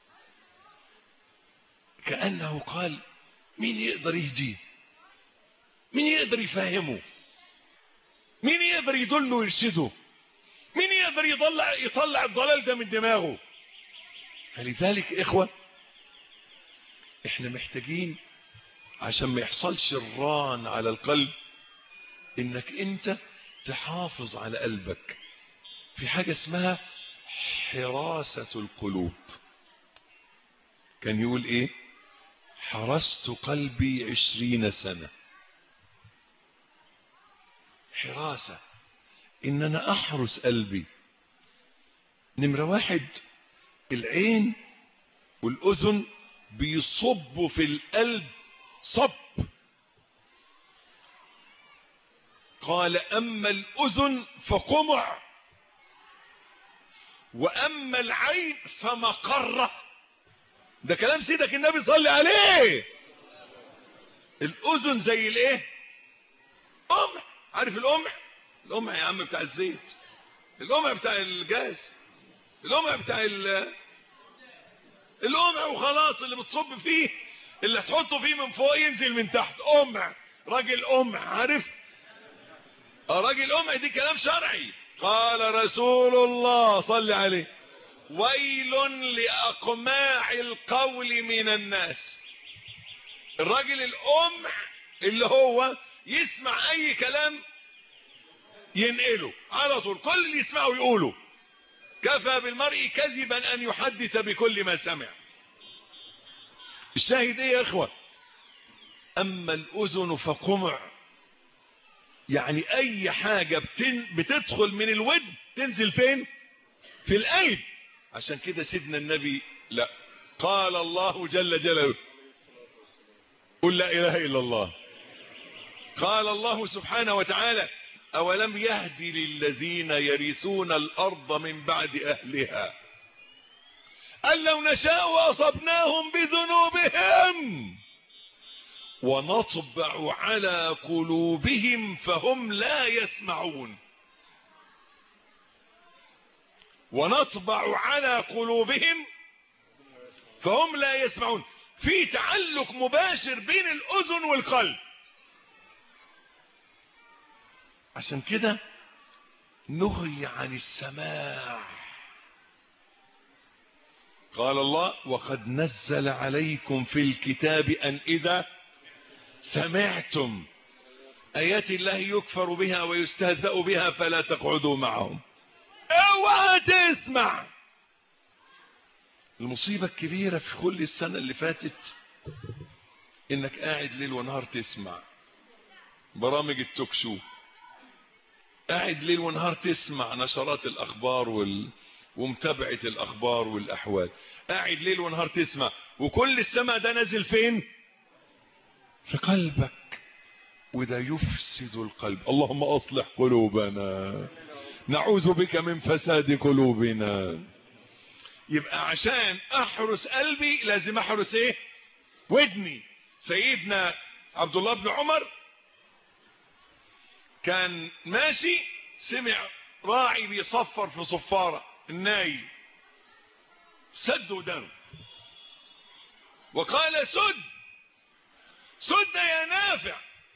كأنه قال مين يقدر يهديه؟ مين يقدر يفهمه؟ مين يقدر يدله ويرشده؟ مين يقدر يطلع الضلال ده من دماغه؟ فلذلك إخوة احنا محتاجين عشان ما يحصلش الران على القلب انك انت تحافظ على قلبك في حاجة اسمها حراسة القلوب. كان يقول ايه؟ حرست قلبي 20 سنة. حراسة، ان انا احرس قلبي. نمرة واحد، العين والاذن بيصبوا في القلب صب. قال اما الاذن فقمع واما العين فمقرة. ده كلام سيدك النبي صلى عليه. الاذن زي الايه؟ قمع. عارف القمع؟ القمع يا عم بتاع الزيت، القمع بتاع الجاز، القمع بتاع القمع وخلاص، اللي بتصب فيه، اللي هتحطه فيه من فوق ينزل من تحت. قمع، راجل قمع. عارف راجل قمع؟ دي كلام شرعي. قال رسول الله صلى عليه ويل لأقماع القول من الناس. الراجل القمع اللي هو يسمع اي كلام ينقله على طول، كل اللي يسمعه يقوله. كفى بالمرء كذبا ان يحدث بكل ما سمع. الشاهد ايه يا اخوة؟ اما الاذن فقمع، يعني اي حاجة بتدخل من الودن تنزل فين؟ في القلب. عشان كده سيدنا النبي لا، قال الله جل جلاله قل لا اله الا الله. قال الله سبحانه وتعالى أولم يهدي للذين يرثون الأرض من بعد أهلها أن لو نشاء أصبناهم بذنوبهم ونطبع على قلوبهم فهم لا يسمعون. ونطبع على قلوبهم فهم لا يسمعون. في تعلق مباشر بين الأذن والقلب. عشان كده نهي عن السماع. قال الله وقد نزل عليكم في الكتاب أن إذا سمعتم آيات الله يكفر بها ويستهزأ بها فلا تقعدوا معهم. اوعى تسمع. المصيبة الكبيرة في كل السنة اللي فاتت انك قاعد ليل ونهار تسمع برامج التوك شو، قاعد ليل ونهار تسمع نشرات الأخبار ومتابعة الأخبار والأحوال، قاعد ليل ونهار تسمع، وكل السمع ده نازل فين؟ في قلبك، وده يفسد القلب. اللهم أصلح قلوبنا، نعوذ بك من فساد قلوبنا. يبقى عشان أحرس قلبي لازم أحرس إيه؟ ودني. سيدنا عبد الله بن عمر كان ماشي، سمع راعي بيصفر في صفارة الناي، سد ودانه وقال سد يا نافع.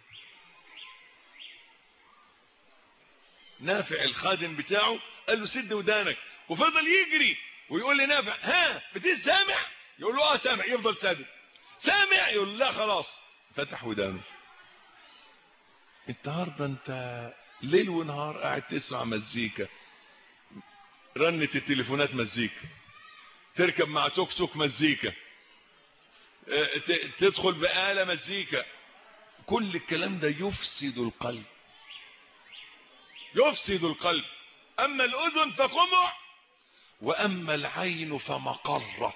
نافع الخادم بتاعه قال له سد ودانك، وفضل يجري ويقول لي نافع ها بتسمع؟ يقول له سامع، يفضل سادد. سامع؟ يقول لا خلاص. فتح ودانه. النهارده انت ليل ونهار قاعد تسمع مزيكا، رنة التليفونات مزيكا، تركب مع توك توك مزيكا، تدخل بآلة مزيكا. كل الكلام ده يفسد القلب، يفسد القلب. أما الأذن فقمع، وأما العين فمقرة.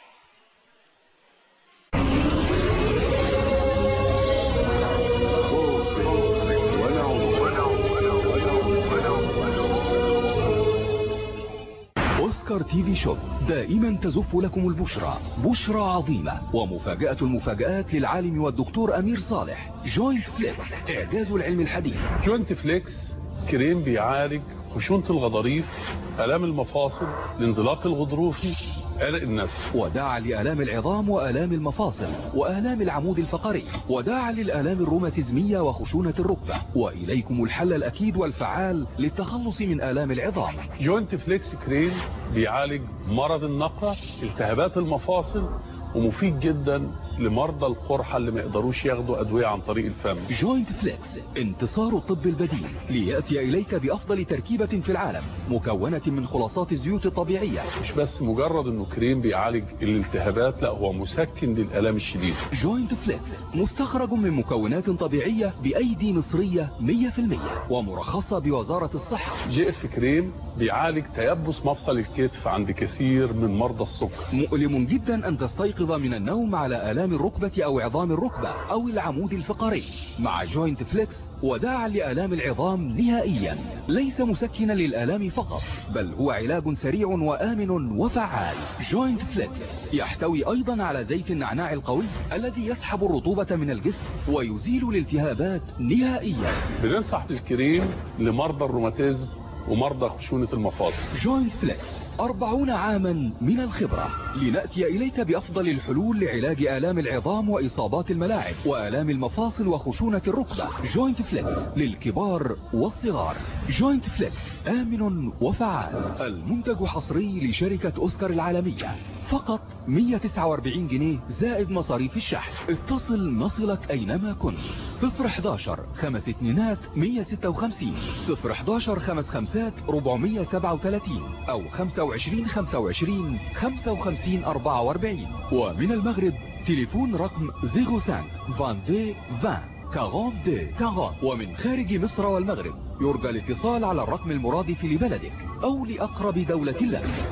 أوسكار تي في شوب دائما تزف لكم البشرى، بشرى عظيمة ومفاجأة المفاجآت للعالم والدكتور أمير صالح. جوينت فليكس، إعجاز العلم الحديث. جوينت فليكس كريم بيعالج خشونة الغضاريف، آلام المفاصل، الانزلاق الغضروفي، عرق النسف، وداعا لآلام العظام وآلام المفاصل وآلام العمود الفقري، وداعا للآلام الروماتيزمية وخشونة الركبة. وإليكم الحل الأكيد والفعال للتخلص من آلام العظام. جوينت فليكس كريم بيعالج مرض النقرة، التهابات المفاصل، ومفيد جدا لمرضى القرحة اللي ما يقدروش ياخدوا أدوية عن طريق الفم. جوينت فليكس، انتصار الطب البديل ليأتي إليك بأفضل تركيبة في العالم، مكونة من خلاصات الزيوت الطبيعية. مش بس مجرد انه كريم بيعالج الالتهابات، لا هو مسكن للآلام الشديدة. جوينت فليكس مستخرج من مكونات طبيعية بأيدي مصرية 100% ومرخصة بوزارة الصحة. جي اف كريم بيعالج تيبس مفصل الكتف عند كثير من مرضى السكر. مؤلم جدا أن تستيقظ من النوم على آلام الركبة أو عظام الركبة أو العمود الفقري. مع جوينت فليكس وداعا لآلام العظام نهائيا، ليس مسكنا للآلام فقط، بل هو علاج سريع وآمن وفعال. جوينت فليكس يحتوي أيضا على زيت النعناع القوي الذي يسحب الرطوبة من الجسم ويزيل الالتهابات نهائيا. بننصح بالكريم لمرضى الروماتيزم ومرضى خشونة المفاصل. جوينت فليكس 40 عاما من الخبرة، لنأتي إليك بأفضل الحلول لعلاج آلام العظام وإصابات الملاعب وآلام المفاصل وخشونة الركبة. جوينت فليكس للكبار والصغار. جوينت فليكس آمن وفعال. المنتج حصري لشركة أوسكار العالمية، فقط 149 جنيه زائد مصاريف الشحن. اتصل نصلك أينما كنت. 011 5 2 156 011 5 5 437 أو 25 25 55 44. ومن المغرب تليفون رقم 05 22 20 42 40. ومن خارج مصر والمغرب يرجى الاتصال على الرقم المرادف لبلدك أو لأقرب دولة لك.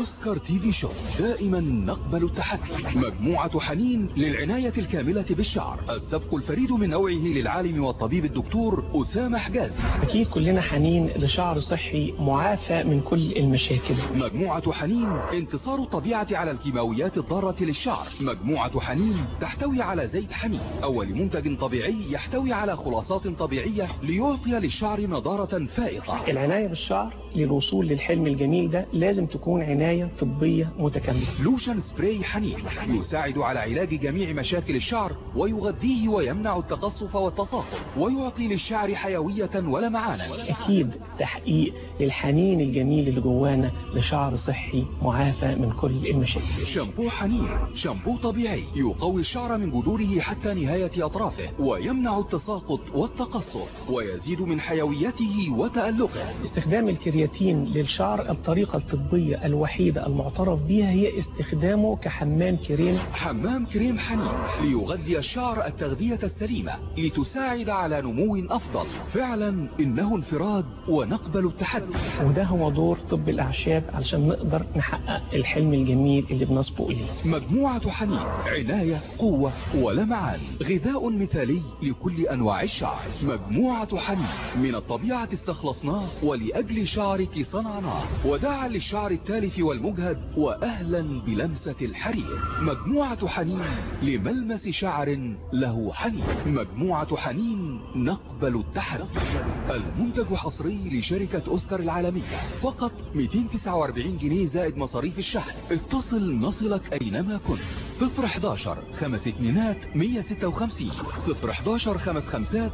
أوسكار تي في شو، دائما نقبل التحدي. مجموعة حنين للعناية الكاملة بالشعر، السبق الفريد من نوعه للعالم والطبيب الدكتور أسامة حجازي. أكيد كلنا حنين لشعر صحي معافى من كل المشاكل. مجموعة حنين انتصار الطبيعة على الكيماويات الضارة للشعر. مجموعة حنين تحتوي على زيت حنين، أول منتج طبيعي يحتوي على خلاصات طبيعية ليعطي للشعر نضارة فائقة. العناية بالشعر للوصول للحلم الجميل ده لازم تكون عناية طبية متكاملة. لوشن سبراي حنين يساعد على علاج جميع مشاكل الشعر ويغذيه ويمنع التقصف والتصاقل ويعطي للشعر حيوية ولمعانا. أكيد تحقيق للحنين الجميل اللي جوانا لشعر صحي معافى من كل المشاكل. شامبو حنين، شامبو طبيعي يقوي الشعر من جذوره حتى نهاية أطرافه ويمنع التساقط والتقصف ويزيد من حيويته وتألقه. استخدام الكرياتين للشعر الطريقة الطبية الوحيدة المعترف بها هي استخدامه كحمام كريم. حمام كريم حنين ليغذي الشعر التغذية السليمة لتساعد على نمو أفضل. فعلا إنه انفراد ونقبل التحدي، وده هو دور طب الأعشاب علشان نقدر نحقق الحلم الجميل اللي بنسبق إليه. مجموعة حنين عناية قوة ولمعان، غذاء مثالي لكل أنواع الشعر. مجموعة حنين من الطبيعة استخلصناه ولأجل شعرك صنعناه، وداعا للشعر التالف والمجهد وأهلا بلمسة الحرير. مجموعة حنين لملمس شعر له حنين. مجموعة حنين نقبل التحدي. المنتج حصري لشركة أوسكار العالمية، فقط 249 جنيه زائد مصاريف الشحن. اتصل نصلك أينما كنت. 011 5 2 156 011 5 5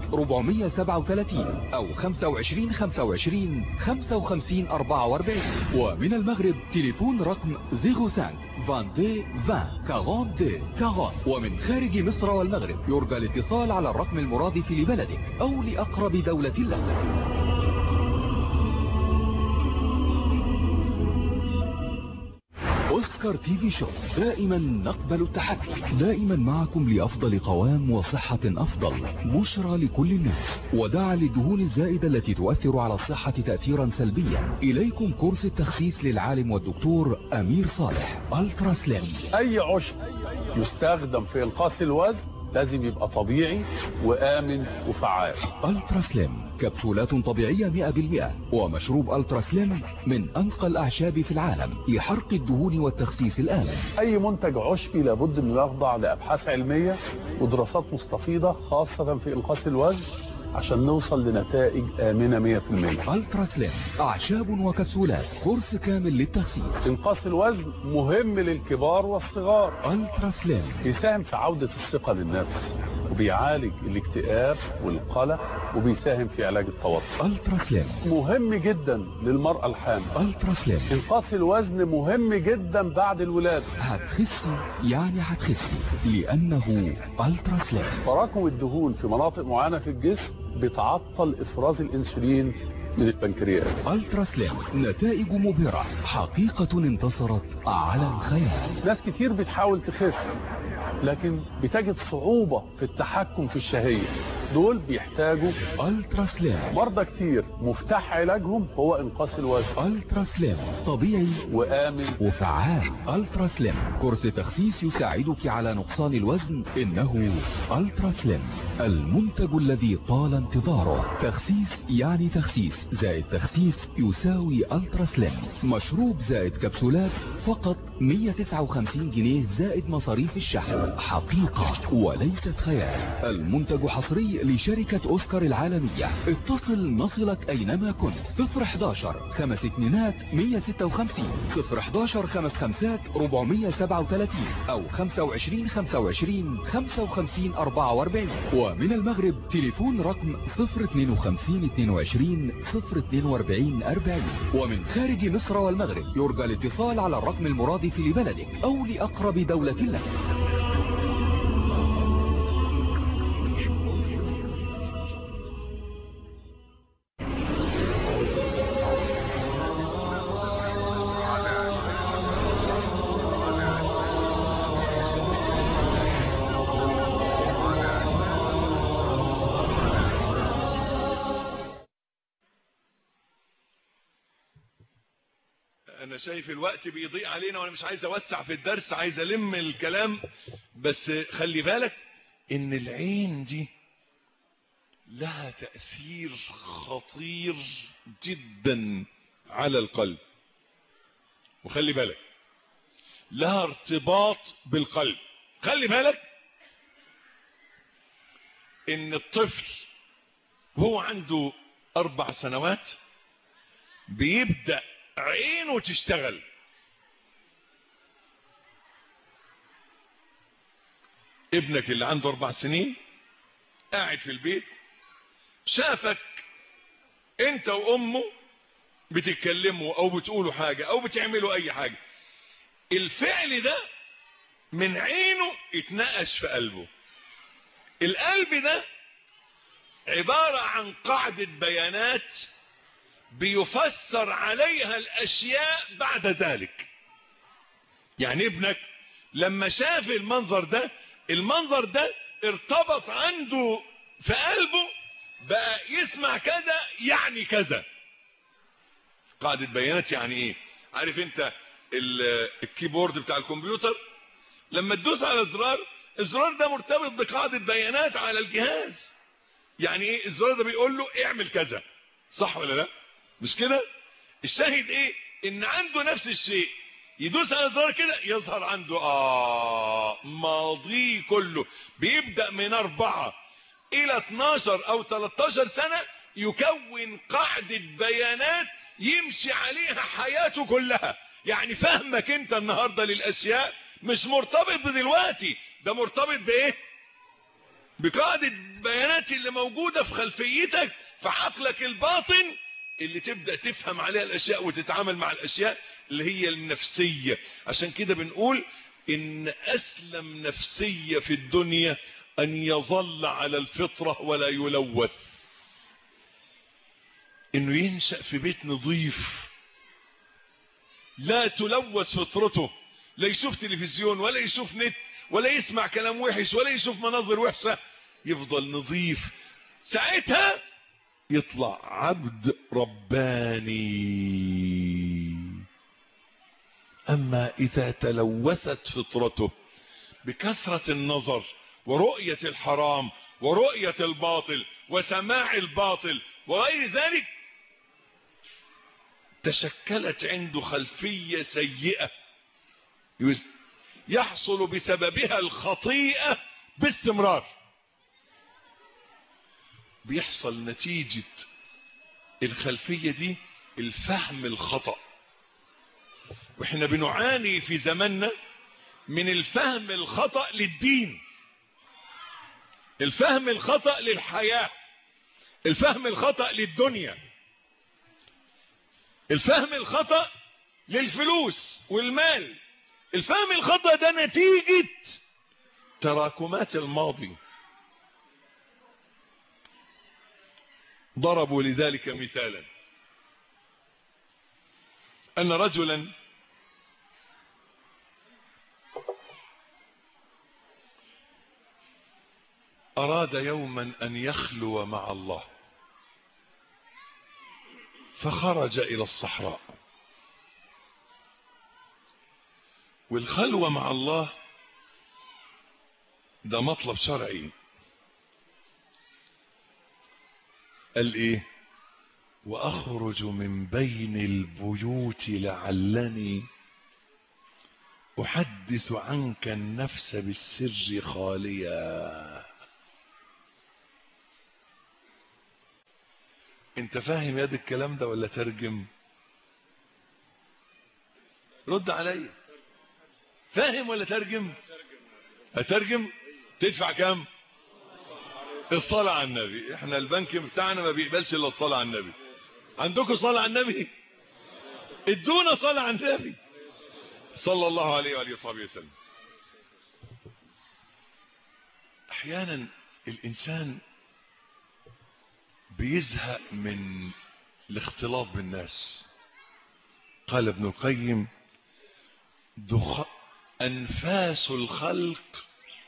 437 أو 25 25 55 44. ومن المغرب تليفون رقم 05 22 20 42 40. ومن خارج مصر والمغرب يرجى الاتصال على الرقم المرادف لبلدك أو لأقرب دولة لك. أوسكار تي في شو، دائما نقبل التحدي. دائما معكم لأفضل قوام وصحة أفضل. بشرى لكل الناس وداعا للدهون الزائدة التي تؤثر على الصحة تأثيرا سلبيا. إليكم كورس التخسيس للعالم والدكتور أمير صالح. ألترا سليم. أي عشب يستخدم في إنقاص الوزن لازم يبقى طبيعي وآمن وفعال. ألترا سليم كبسولات طبيعية 100%، ومشروب ألترا سليم من أنقى الأعشاب في العالم لحرق الدهون والتخسيس الآمن. أي منتج عشبي لابد أنه يخضع لأبحاث علمية ودراسات مستفيضة خاصة في إنقاص الوزن عشان نوصل لنتائج آمنة 100%. ألترا سليم أعشاب وكبسولات، كورس كامل للتخسيس. إنقاص الوزن مهم للكبار والصغار. ألترا سليم بيساهم في عودة الثقة للنفس، وبيعالج الاكتئاب والقلق، وبيساهم في علاج التوتر. ألترا سليم مهم جدا للمرأة الحامل. ألترا سليم إنقاص الوزن مهم جدا بعد الولادة. هتخسي يعني هتخسي لأنه ألترا سليم. تراكم الدهون في مناطق معينة في الجسم بتعطل إفراز الأنسولين من البنكرياس. ألترا سليم نتائج مبهرة، حقيقة انتصرت على الخيال. ناس كتير بتحاول تخس لكن بتجد صعوبة في التحكم في الشهية، دول بيحتاجوا ألترا سليم. مرضى كتير مفتاح علاجهم هو إنقاص الوزن. ألترا سليم طبيعي وآمن وفعال. ألترا سليم كورس تخسيس يساعدك على نقصان الوزن. إنه ألترا سليم المنتج الذي طال انتظاره. تخسيس يعني تخسيس زائد تخسيس يساوي ألترا سليم. مشروب زائد كبسولات فقط 159 جنيه زائد مصاريف الشحن. حقيقة وليست خيال. المنتج حصري لشركة أوسكار العالمية. اتصل نصلك أينما كنت. 011 5 2 156 011 5 5 437 أو 25 25 55 44. ومن المغرب تليفون رقم 052 22 042 40. ومن خارج مصر والمغرب يرجى الاتصال على الرقم المرادف لبلدك أو لأقرب دولة لك. انا شايف الوقت بيضيع علينا وانا مش عايز اوسع في الدرس، عايز الم الكلام. بس خلي بالك ان العين دي لها تأثير خطير جدا على القلب، وخلي بالك لها ارتباط بالقلب. خلي بالك ان الطفل هو عنده 4 سنوات بيبدأ عينه تشتغل. ابنك اللي عنده 4 سنين قاعد في البيت، شافك انت وامه بتتكلموا او بتقولوا حاجة او بتعملوا اي حاجة، الفعل ده من عينه اتنقش في قلبه. القلب ده عبارة عن قاعدة بيانات بيفسر عليها الاشياء بعد ذلك. يعني ابنك لما شاف المنظر ده ارتبط عنده في قلبه، بقى يسمع كذا يعني كذا. قاعدة بيانات يعني ايه؟ عارف انت الكيبورد بتاع الكمبيوتر لما تدوس على الزرار ده مرتبط بقاعدة بيانات على الجهاز. يعني ايه؟ الزرار ده بيقول له اعمل كذا، صح ولا لا؟ مش كده؟ الشاهد ايه؟ ان عنده نفس الشيء، يدوس على الزرار كده يظهر عنده ماضي كله بيبدأ من 4 الى 12 او 13 سنة يكون قاعدة بيانات يمشي عليها حياته كلها. يعني فهمك انت النهاردة للاشياء مش مرتبط بدلوقتي، ده مرتبط بايه؟ بقاعدة بيانات اللي موجودة في خلفيتك في عقلك الباطن، اللي تبدأ تفهم عليها الاشياء وتتعامل مع الاشياء اللي هي النفسية. عشان كده بنقول ان اسلم نفسية في الدنيا ان يظل على الفطرة ولا يلوث، انه ينشأ في بيت نظيف لا تلوث فطرته، لا يشوف تلفزيون ولا يشوف نت ولا يسمع كلام وحش ولا يشوف مناظر وحشة، يفضل نظيف. ساعتها يطلع عبد رباني. اما اذا تلوثت فطرته بكثرة النظر ورؤية الحرام ورؤية الباطل وسماع الباطل وغير ذلك، تشكلت عنده خلفية سيئة يحصل بسببها الخطيئة باستمرار. بيحصل نتيجة الخلفية دي الفهم الخطأ، واحنا بنعاني في زماننا من الفهم الخطأ للدين، الفهم الخطأ للحياة، الفهم الخطأ للدنيا، الفهم الخطأ للفلوس والمال. الفهم الخطأ ده نتيجة تراكمات الماضي. ضربوا لذلك مثالا، أن رجلا أراد يوما أن يخلو مع الله، فخرج إلى الصحراء. والخلوة مع الله ده مطلب شرعي. قال ايه؟ واخرج من بين البيوت لعلني احدث عنك النفس بالسر خاليا. انت فاهم يا دي الكلام ده ولا ترجم؟ رد عليا، فاهم ولا ترجم؟ هترجم. تدفع كام؟ الصلاة على النبي. احنا البنك بتاعنا ما بيقبلش الا الصلاة على النبي. عندكم صلاة على النبي؟ ادونا صلاة على النبي صلى الله عليه وآله وصحبه وسلم. احيانا الانسان بيزهق من الاختلاط بالناس. قال ابن القيم: أنفاس الخلق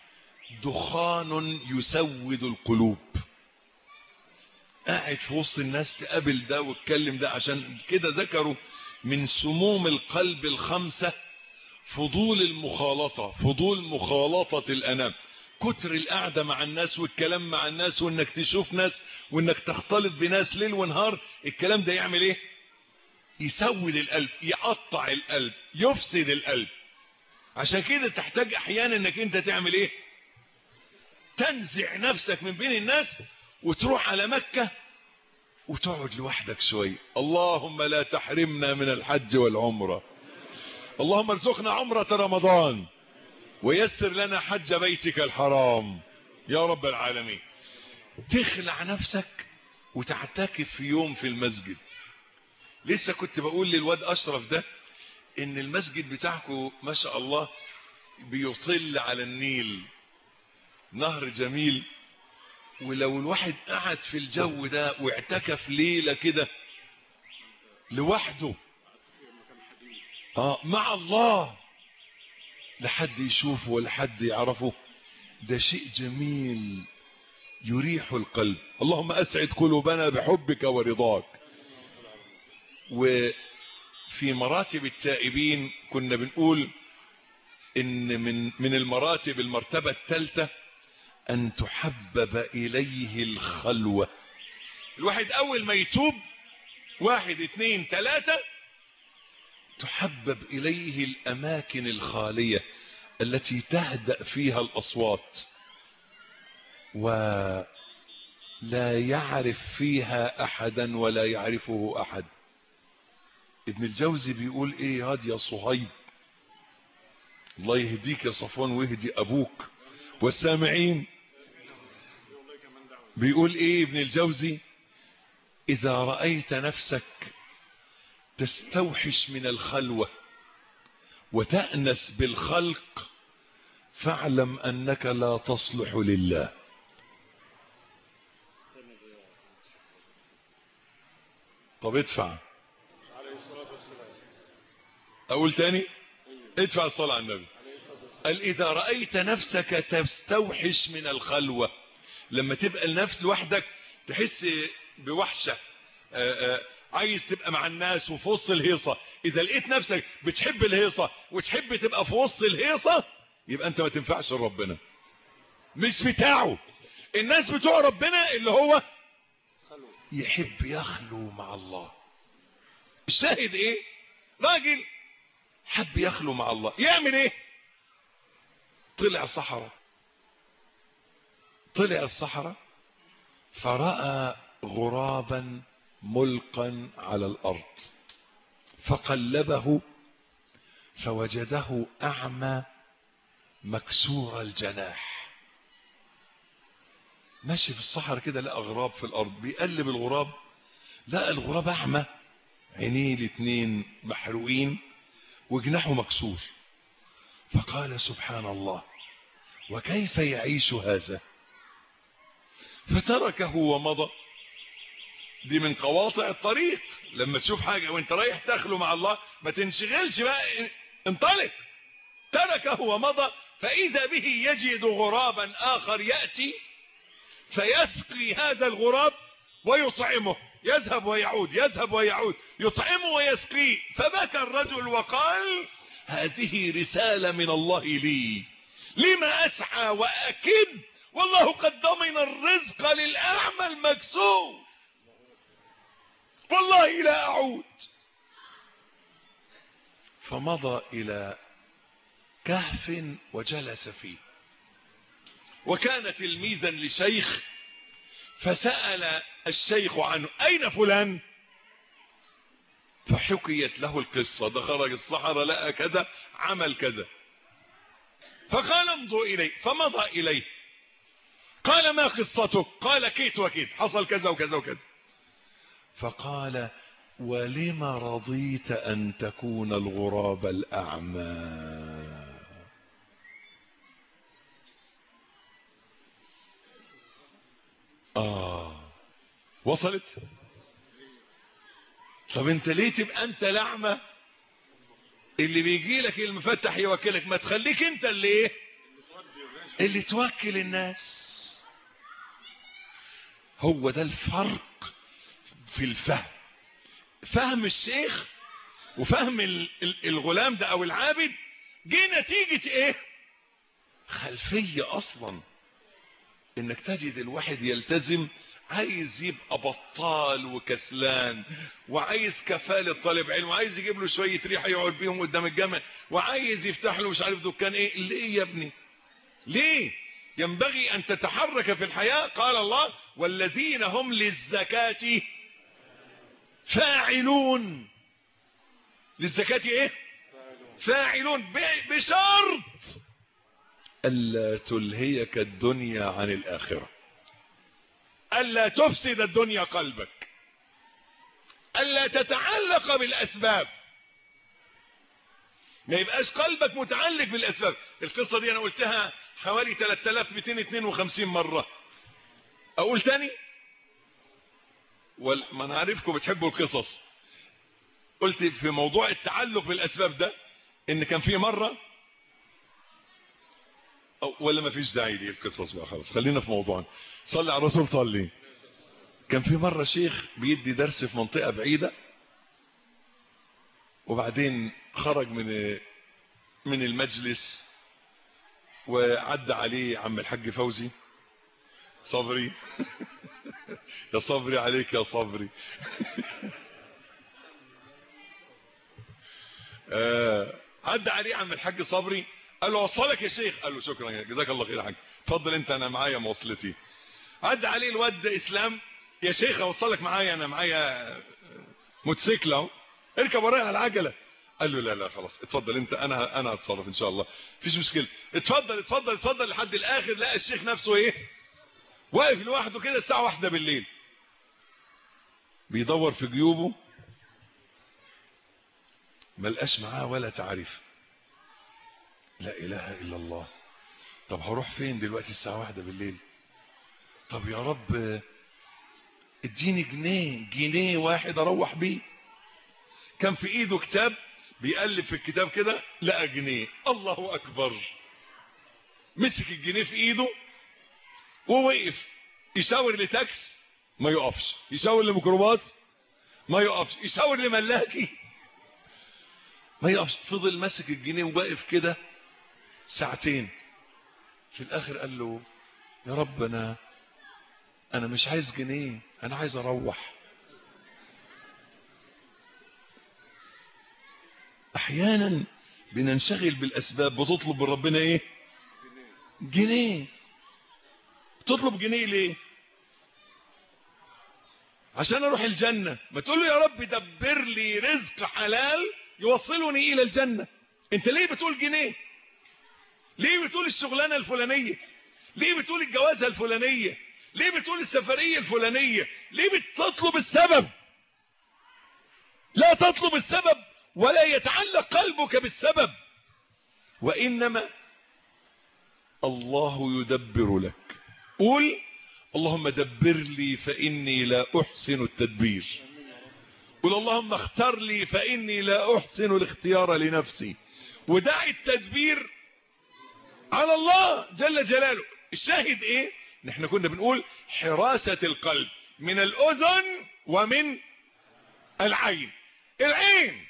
دخان يسود القلوب. قاعد في وسط الناس تقابل ده وتكلم ده. عشان كده ذكروا من سموم القلب الخمسة فضول المخالطة، فضول مخالطة الأنام، كتر القعدة مع الناس والكلام مع الناس وانك تشوف ناس وانك تختلط بناس ليل ونهار. الكلام ده يعمل ايه؟ يسود القلب، يقطع القلب، يفسد القلب. عشان كده تحتاج احيانا انك انت تعمل ايه؟ تنزع نفسك من بين الناس وتروح على مكة وتقعد لوحدك شوي. اللهم لا تحرمنا من الحج والعمرة، اللهم ارزقنا عمرة رمضان ويسر لنا حج بيتك الحرام يا رب العالمين. تخلع نفسك وتعتكف في يوم في المسجد. لسه كنت بقول للواد أشرف ده ان المسجد بتاعكم ما شاء الله بيطل على النيل، نهر جميل. ولو الواحد قعد في الجو ده واعتكف ليلة كده لوحده مع الله، لحد يشوفه ولا حد يعرفه، ده شيء جميل يريح القلب. اللهم أسعد قلوبنا بحبك ورضاك. وفي مراتب التائبين كنا بنقول ان من المراتب المرتبة الثالثة ان تحبب اليه الخلوة. الواحد اول ما يتوب 1 2 3 تحبب اليه الاماكن الخالية التي تهدأ فيها الاصوات ولا يعرف فيها احدا ولا يعرفه احد. ابن الجوزي بيقول ايه يا صهيب، الله يهديك يا صفوان ويهدي ابوك والسامعين. بيقول ايه ابن الجوزي؟ اذا رأيت نفسك تستوحش من الخلوة وتأنس بالخلق فاعلم انك لا تصلح لله. طب ادفع. اقول تاني؟ ادفع الصلاة على النبي. قال اذا رأيت نفسك تستوحش من الخلوة، لما تبقى النفس لوحدك تحس بوحشة، عايز تبقى مع الناس وفي وسط الهيصة. اذا لقيت نفسك بتحب الهيصة وتحب تبقى في وسط الهيصة يبقى انت ما تنفعش لربنا، مش بتاعه. الناس بتوع ربنا اللي هو يحب يخلو مع الله. الشاهد ايه؟ راجل حب يخلو مع الله، يعمل ايه؟ طلع الصحراء فرأى غرابا ملقا على الارض فقلبه فوجده اعمى مكسور الجناح. ماشي في الصحراء كده لقى غراب في الارض، بيقلب الغراب لقى الغراب اعمى، عينيه الاتنين محروقين وجناحه مكسور. فقال سبحان الله وكيف يعيش هذا؟ فتركه ومضى. دي من قواطع الطريق، لما تشوف حاجة وانت رايح تخلو مع الله ما تنشغلش بقى، انطلق. تركه ومضى فإذا به يجد غرابا آخر يأتي فيسقي هذا الغراب ويطعمه، يذهب ويعود يذهب ويعود، يطعمه ويسقيه. فبكى الرجل وقال هذه رسالة من الله لي، لما أسعى وأكد والله قد ضمن الرزق للأعمى المكسور، والله لا أعود. فمضى إلى كهف وجلس فيه، وكان تلميذا لشيخ، فسأل الشيخ عنه أين فلان؟ فحكيت له القصة، ده خرج الصحراء لقى كذا عمل كذا. فقال امضوا إليه، فمضى إليه. قال ما قصتك؟ قال كيت وكيت، حصل كذا وكذا وكذا. فقال ولم رضيت أن تكون الغراب الأعمى؟ وصلت؟ طب انت ليه تبقى انت الأعمى اللي بيجي لك المفتح يوكلك؟ ما تخليك انت اللي ايه؟ اللي توكل الناس. هو ده الفرق في الفهم. فهم الشيخ وفهم الغلام ده او العابد جه نتيجة ايه؟ خلفية اصلا انك تجد الواحد يلتزم عايز يبقى بطال وكسلان، وعايز كفالة طالب علم، وعايز يجيب له شوية ريحة يقعد بيهم قدام الجامع، وعايز يفتح له مش عارف دكان ايه. ليه يا ابني؟ ليه؟ ينبغي ان تتحرك في الحياة. قال الله والذين هم للزكاة فاعلون. للزكاة ايه؟ فاعلون، بشرط ألا تلهيك الدنيا عن الآخرة، ألا تفسد الدنيا قلبك، ألا تتعلق بالأسباب، ما يبقاش قلبك متعلق بالأسباب. القصة دي أنا قلتها حوالي 3252 مرة. أقول تاني؟ ما أنا عارفكم بتحبوا القصص. قلت في موضوع التعلق بالأسباب ده إن كان في مرة ولا ما فيش داعي لي القصص بقى، خلاص خلينا في موضوعنا. صلي على الرسول صلي. كان في مرة شيخ بيدي درس في منطقة بعيدة، وبعدين خرج من المجلس وعدى عليه عم الحاج فوزي صبري. يا صبري عليك يا صبري. عدى عليه عم الحاج صبري قال له وصلك يا شيخ. قال له شكرا جزاك الله خير يا حاج، اتفضل انت انا معايا مواصلتي. عدى عليه الواد اسلام يا شيخ اوصلك معايا، انا معايا موتوسيكل اهو، اركب ورايا على العجله. قال له لا خلاص اتفضل انت، انا هتصرف ان شاء الله مفيش مشكله، اتفضل اتفضل اتفضل. لحد الاخر لقى الشيخ نفسه ايه؟ واقف لوحده كده الساعه 1 بالليل بيدور في جيوبه، ما لقاش معاه ولا تعريف. لا اله الا الله. طب هروح فين دلوقتي الساعه 1 بالليل؟ طب يا رب اديني جنيه واحد اروح بيه. كان في ايده كتاب بيقلب في الكتاب كده لقى جنيه. الله اكبر. مسك الجنيه في ايده ووقف يشاور لتاكس ما يقفش، يشاور لميكروباص ما يقفش، يشاور لملاكي ما يقفش. فضل ماسك الجنيه وواقف كده ساعتين. في الاخر قال له يا رب انا مش عايز جنيه، انا عايز اروح. احيانا بننشغل بالاسباب، بتطلب من ربنا ايه؟ جنيه. تطلب جنيه ليه؟ عشان اروح الجنة. ما تقول له يا رب دبر لي رزق حلال يوصلني الى الجنة. انت ليه بتقول جنيه؟ ليه بتقول الشغلانة الفلانية؟ ليه بتقول الجوازة الفلانية؟ ليه بتقول السفرية الفلانية؟ ليه بتطلب السبب؟ لا تطلب السبب ولا يتعلق قلبك بالسبب، وإنما الله يدبر لك. قول اللهم دبر لي فإني لا أحسن التدبير. قل اللهم اختار لي فإني لا أحسن الاختيار لنفسي. ودع التدبير على الله جل جلاله. الشاهد ايه؟ نحن كنا بنقول حراسة القلب من الأذن ومن العين. العين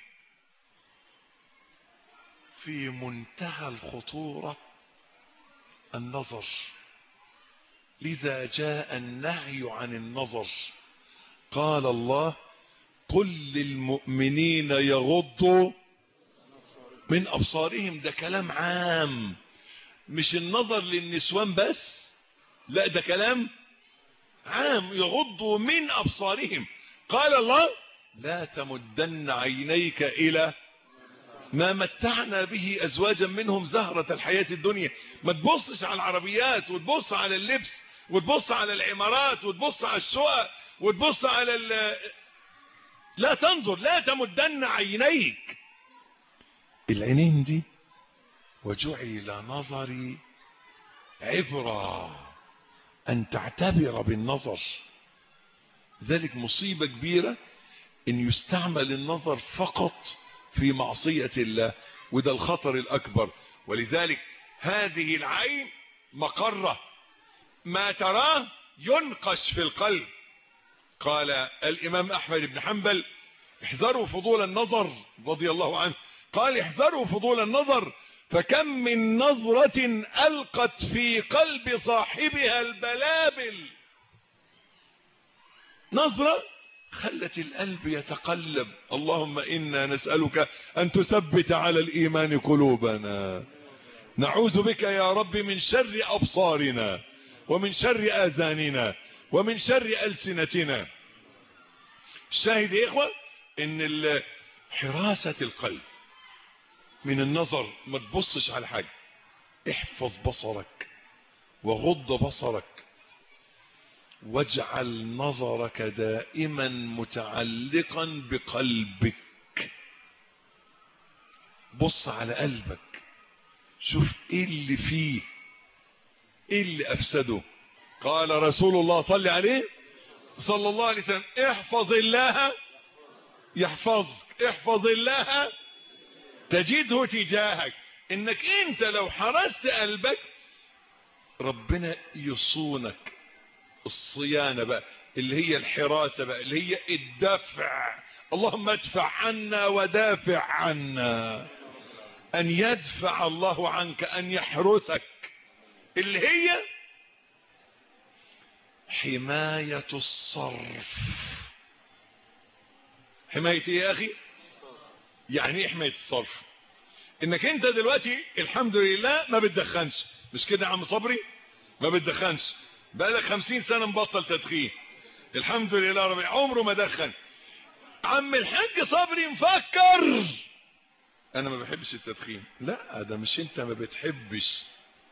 في منتهى الخطورة النظر، لذا جاء النهي عن النظر. قال الله قل للمؤمنين يغضوا من أبصارهم. ده كلام عام، مش النظر للنسوان بس، لا ده كلام عام. يغضوا من أبصارهم. قال الله لا تمدن عينيك إلى ما متعنا به أزواجا منهم زهرة الحياة الدنيا. ما تبصش على العربيات وتبص على اللبس وتبص على العمارات وتبص على الشقق وتبص على لا تنظر. لا تمدن عينيك. العينين دي وجعل نظري عبرة، أن تعتبر بالنظر. ذلك مصيبة كبيرة إن يستعمل النظر فقط في معصية الله، وده الخطر الأكبر. ولذلك هذه العين مقرة، ما تراه ينقش في القلب. قال الإمام أحمد بن حنبل احذروا فضول النظر رضي الله عنه قال احذروا فضول النظر فكم من نظرة ألقت في قلب صاحبها البلابل. نظرة خلت القلب يتقلب. اللهم إنا نسألك أن تثبت على الإيمان قلوبنا. نعوذ بك يا رب من شر أبصارنا ومن شر آذاننا ومن شر ألسنتنا. الشاهد يا إخوة إن حراسة القلب من النظر، ما تبصش على حاجة، احفظ بصرك وغض بصرك واجعل نظرك دائما متعلقا بقلبك. بص على قلبك، شوف ايه اللي فيه، ايه اللي افسده. قال رسول الله صلى عليه صلى الله عليه وسلم احفظ الله يحفظك، احفظ الله تجده تجاهك. انك انت لو حرست قلبك ربنا يصونك. الصيانة بقى اللي هي الحراسة بقى اللي هي الدفع. اللهم ادفع عنا ودافع عنا. ان يدفع الله عنك، ان يحرسك، اللي هي حماية الصرف. حماية ايه يا اخي؟ يعني ايه حماية الصرف؟ انك انت دلوقتي الحمد لله ما بتدخنش، مش كده يا عم صبري؟ ما بتدخنش بقالك 50 سنة مبطل تدخين، الحمد لله ربي عمره ما دخن. عم الحاج صبري مفكر انا ما بحبش التدخين. لا، ده مش انت ما بتحبش،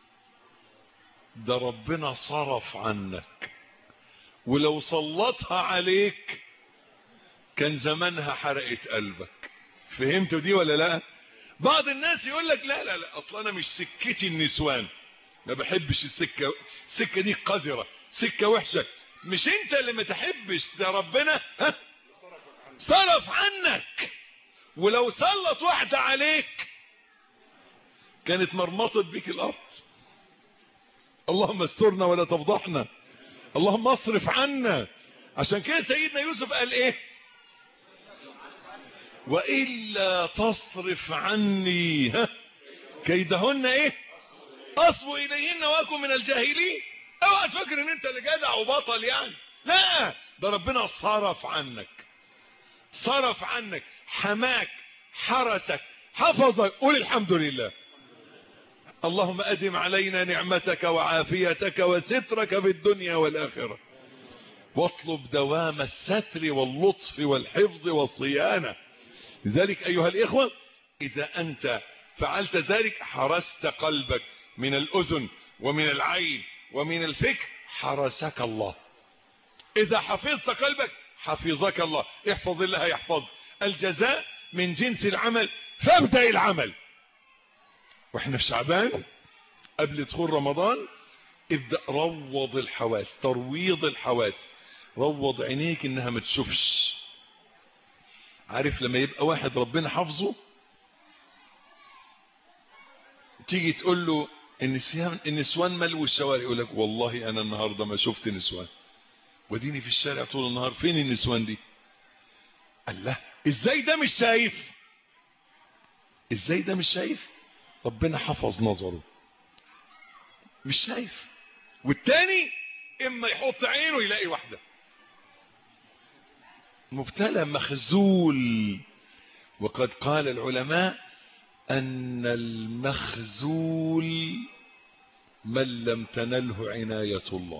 ده ربنا صرف عنك، ولو سلطها عليك كان زمانها حرقت قلبك. فهمتوا دي ولا لا؟ بعض الناس يقول لك لا لا لا اصلا انا مش سكتي النسوان، ما بحبش السكة دي قذرة، سكة وحشة. مش انت اللي ما تحبش، ده ربنا صرف عنك. ولو سلط واحدة عليك كانت مرمطت بك الارض. اللهم استرنا ولا تفضحنا، اللهم اصرف عنا. عشان كده سيدنا يوسف قال ايه؟ وإلا تصرف عني كيدهن ايه؟ اصب اليهن واكن من الجاهلين. اوعى تفكر ان انت اللي جدع وبطل يعني، لا، ده ربنا صرف عنك، صرف عنك، حماك، حرسك، حفظك. قول الحمد لله. اللهم أدم علينا نعمتك وعافيتك وسترك في الدنيا والآخرة، واطلب دوام الستر واللطف والحفظ والصيانة. لذلك أيها الإخوة إذا أنت فعلت ذلك حرست قلبك من الأذن ومن العين ومن الفكر، حرسك الله. إذا حفظت قلبك حفظك الله. احفظ الله يحفظك. الجزاء من جنس العمل، فابدأ العمل. واحنا في شعبان قبل دخول رمضان ابدأ روض الحواس، ترويض الحواس. روض عينيك انها ما تشوفش. عارف لما يبقى واحد ربنا حفظه تيجي تقول له النسوان ملوا الشوارع، يقول لك والله انا النهارده ما شفت نسوان، وديني في الشارع طول النهار، فين النسوان دي؟ الله، ازاي ده مش شايف؟ ازاي ده مش شايف؟ ربنا حفظ نظره، مش شايف. والتاني اما يحط عينه يلاقي واحدة، مبتلى مخزول. وقد قال العلماء ان المخزول من لم تنله عناية الله.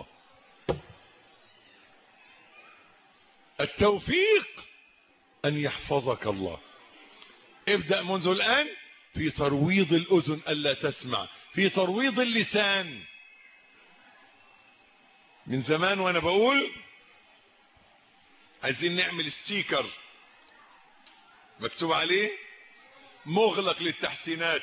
التوفيق ان يحفظك الله. ابدأ منذ الآن في ترويض الأذن ألا تسمع، في ترويض اللسان. من زمان وانا بقول عايزين نعمل ستيكر مكتوب عليه مغلق للتحسينات،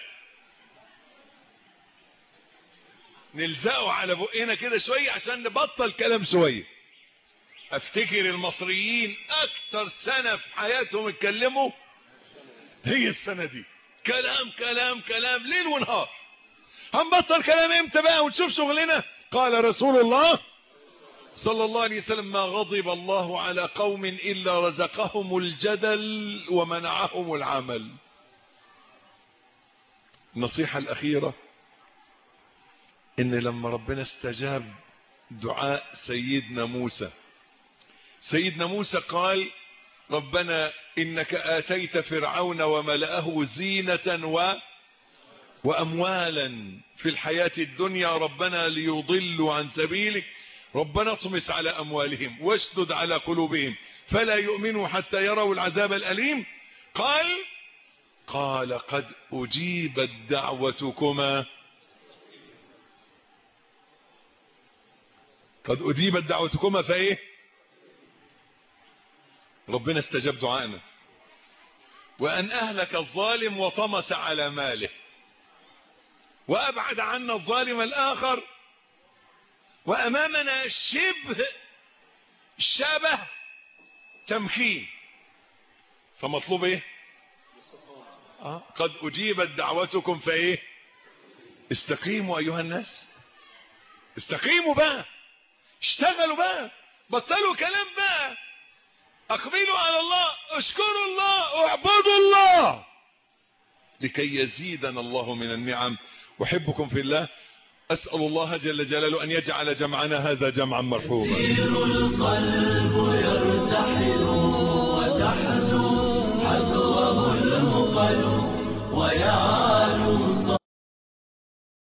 نلزقه على بقنا كده شوية عشان نبطل كلام شوية. افتكر المصريين اكتر سنة في حياتهم اتكلموا هي السنة دي، كلام كلام كلام ليل ونهار. هنبطل كلام امتى بقى ونشوف شغلنا؟ قال رسول الله صلى الله عليه وسلم ما غضب الله على قوم إلا رزقهم الجدل ومنعهم العمل. النصيحة الأخيرة إن لما ربنا استجاب دعاء سيدنا موسى قال ربنا إنك آتيت فرعون وملأه زينة وأموالا في الحياة الدنيا ربنا ليضلوا عن سبيلك ربنا اطمس على أموالهم واشدد على قلوبهم فلا يؤمنوا حتى يروا العذاب الأليم. قال قد أجيبت دعوتكما فإيه؟ ربنا استجاب دعائنا وأن أهلك الظالم وطمس على ماله وأبعد عنا الظالم الآخر وأمامنا شبه تمكين. فمطلوب ايه؟ قد أجيبت دعوتكم فايه؟ استقيموا أيها الناس، استقيموا بقى، اشتغلوا بقى، بطلوا كلام بقى، اقبلوا على الله، اشكروا الله، اعبدوا الله لكي يزيدنا الله من النعم. أحبكم في الله، أسأل الله جل جلاله أن يجعل جمعنا هذا جمعا مرحوما. يسير القلب يرتحل وتحدو حذوه المقل ويعلم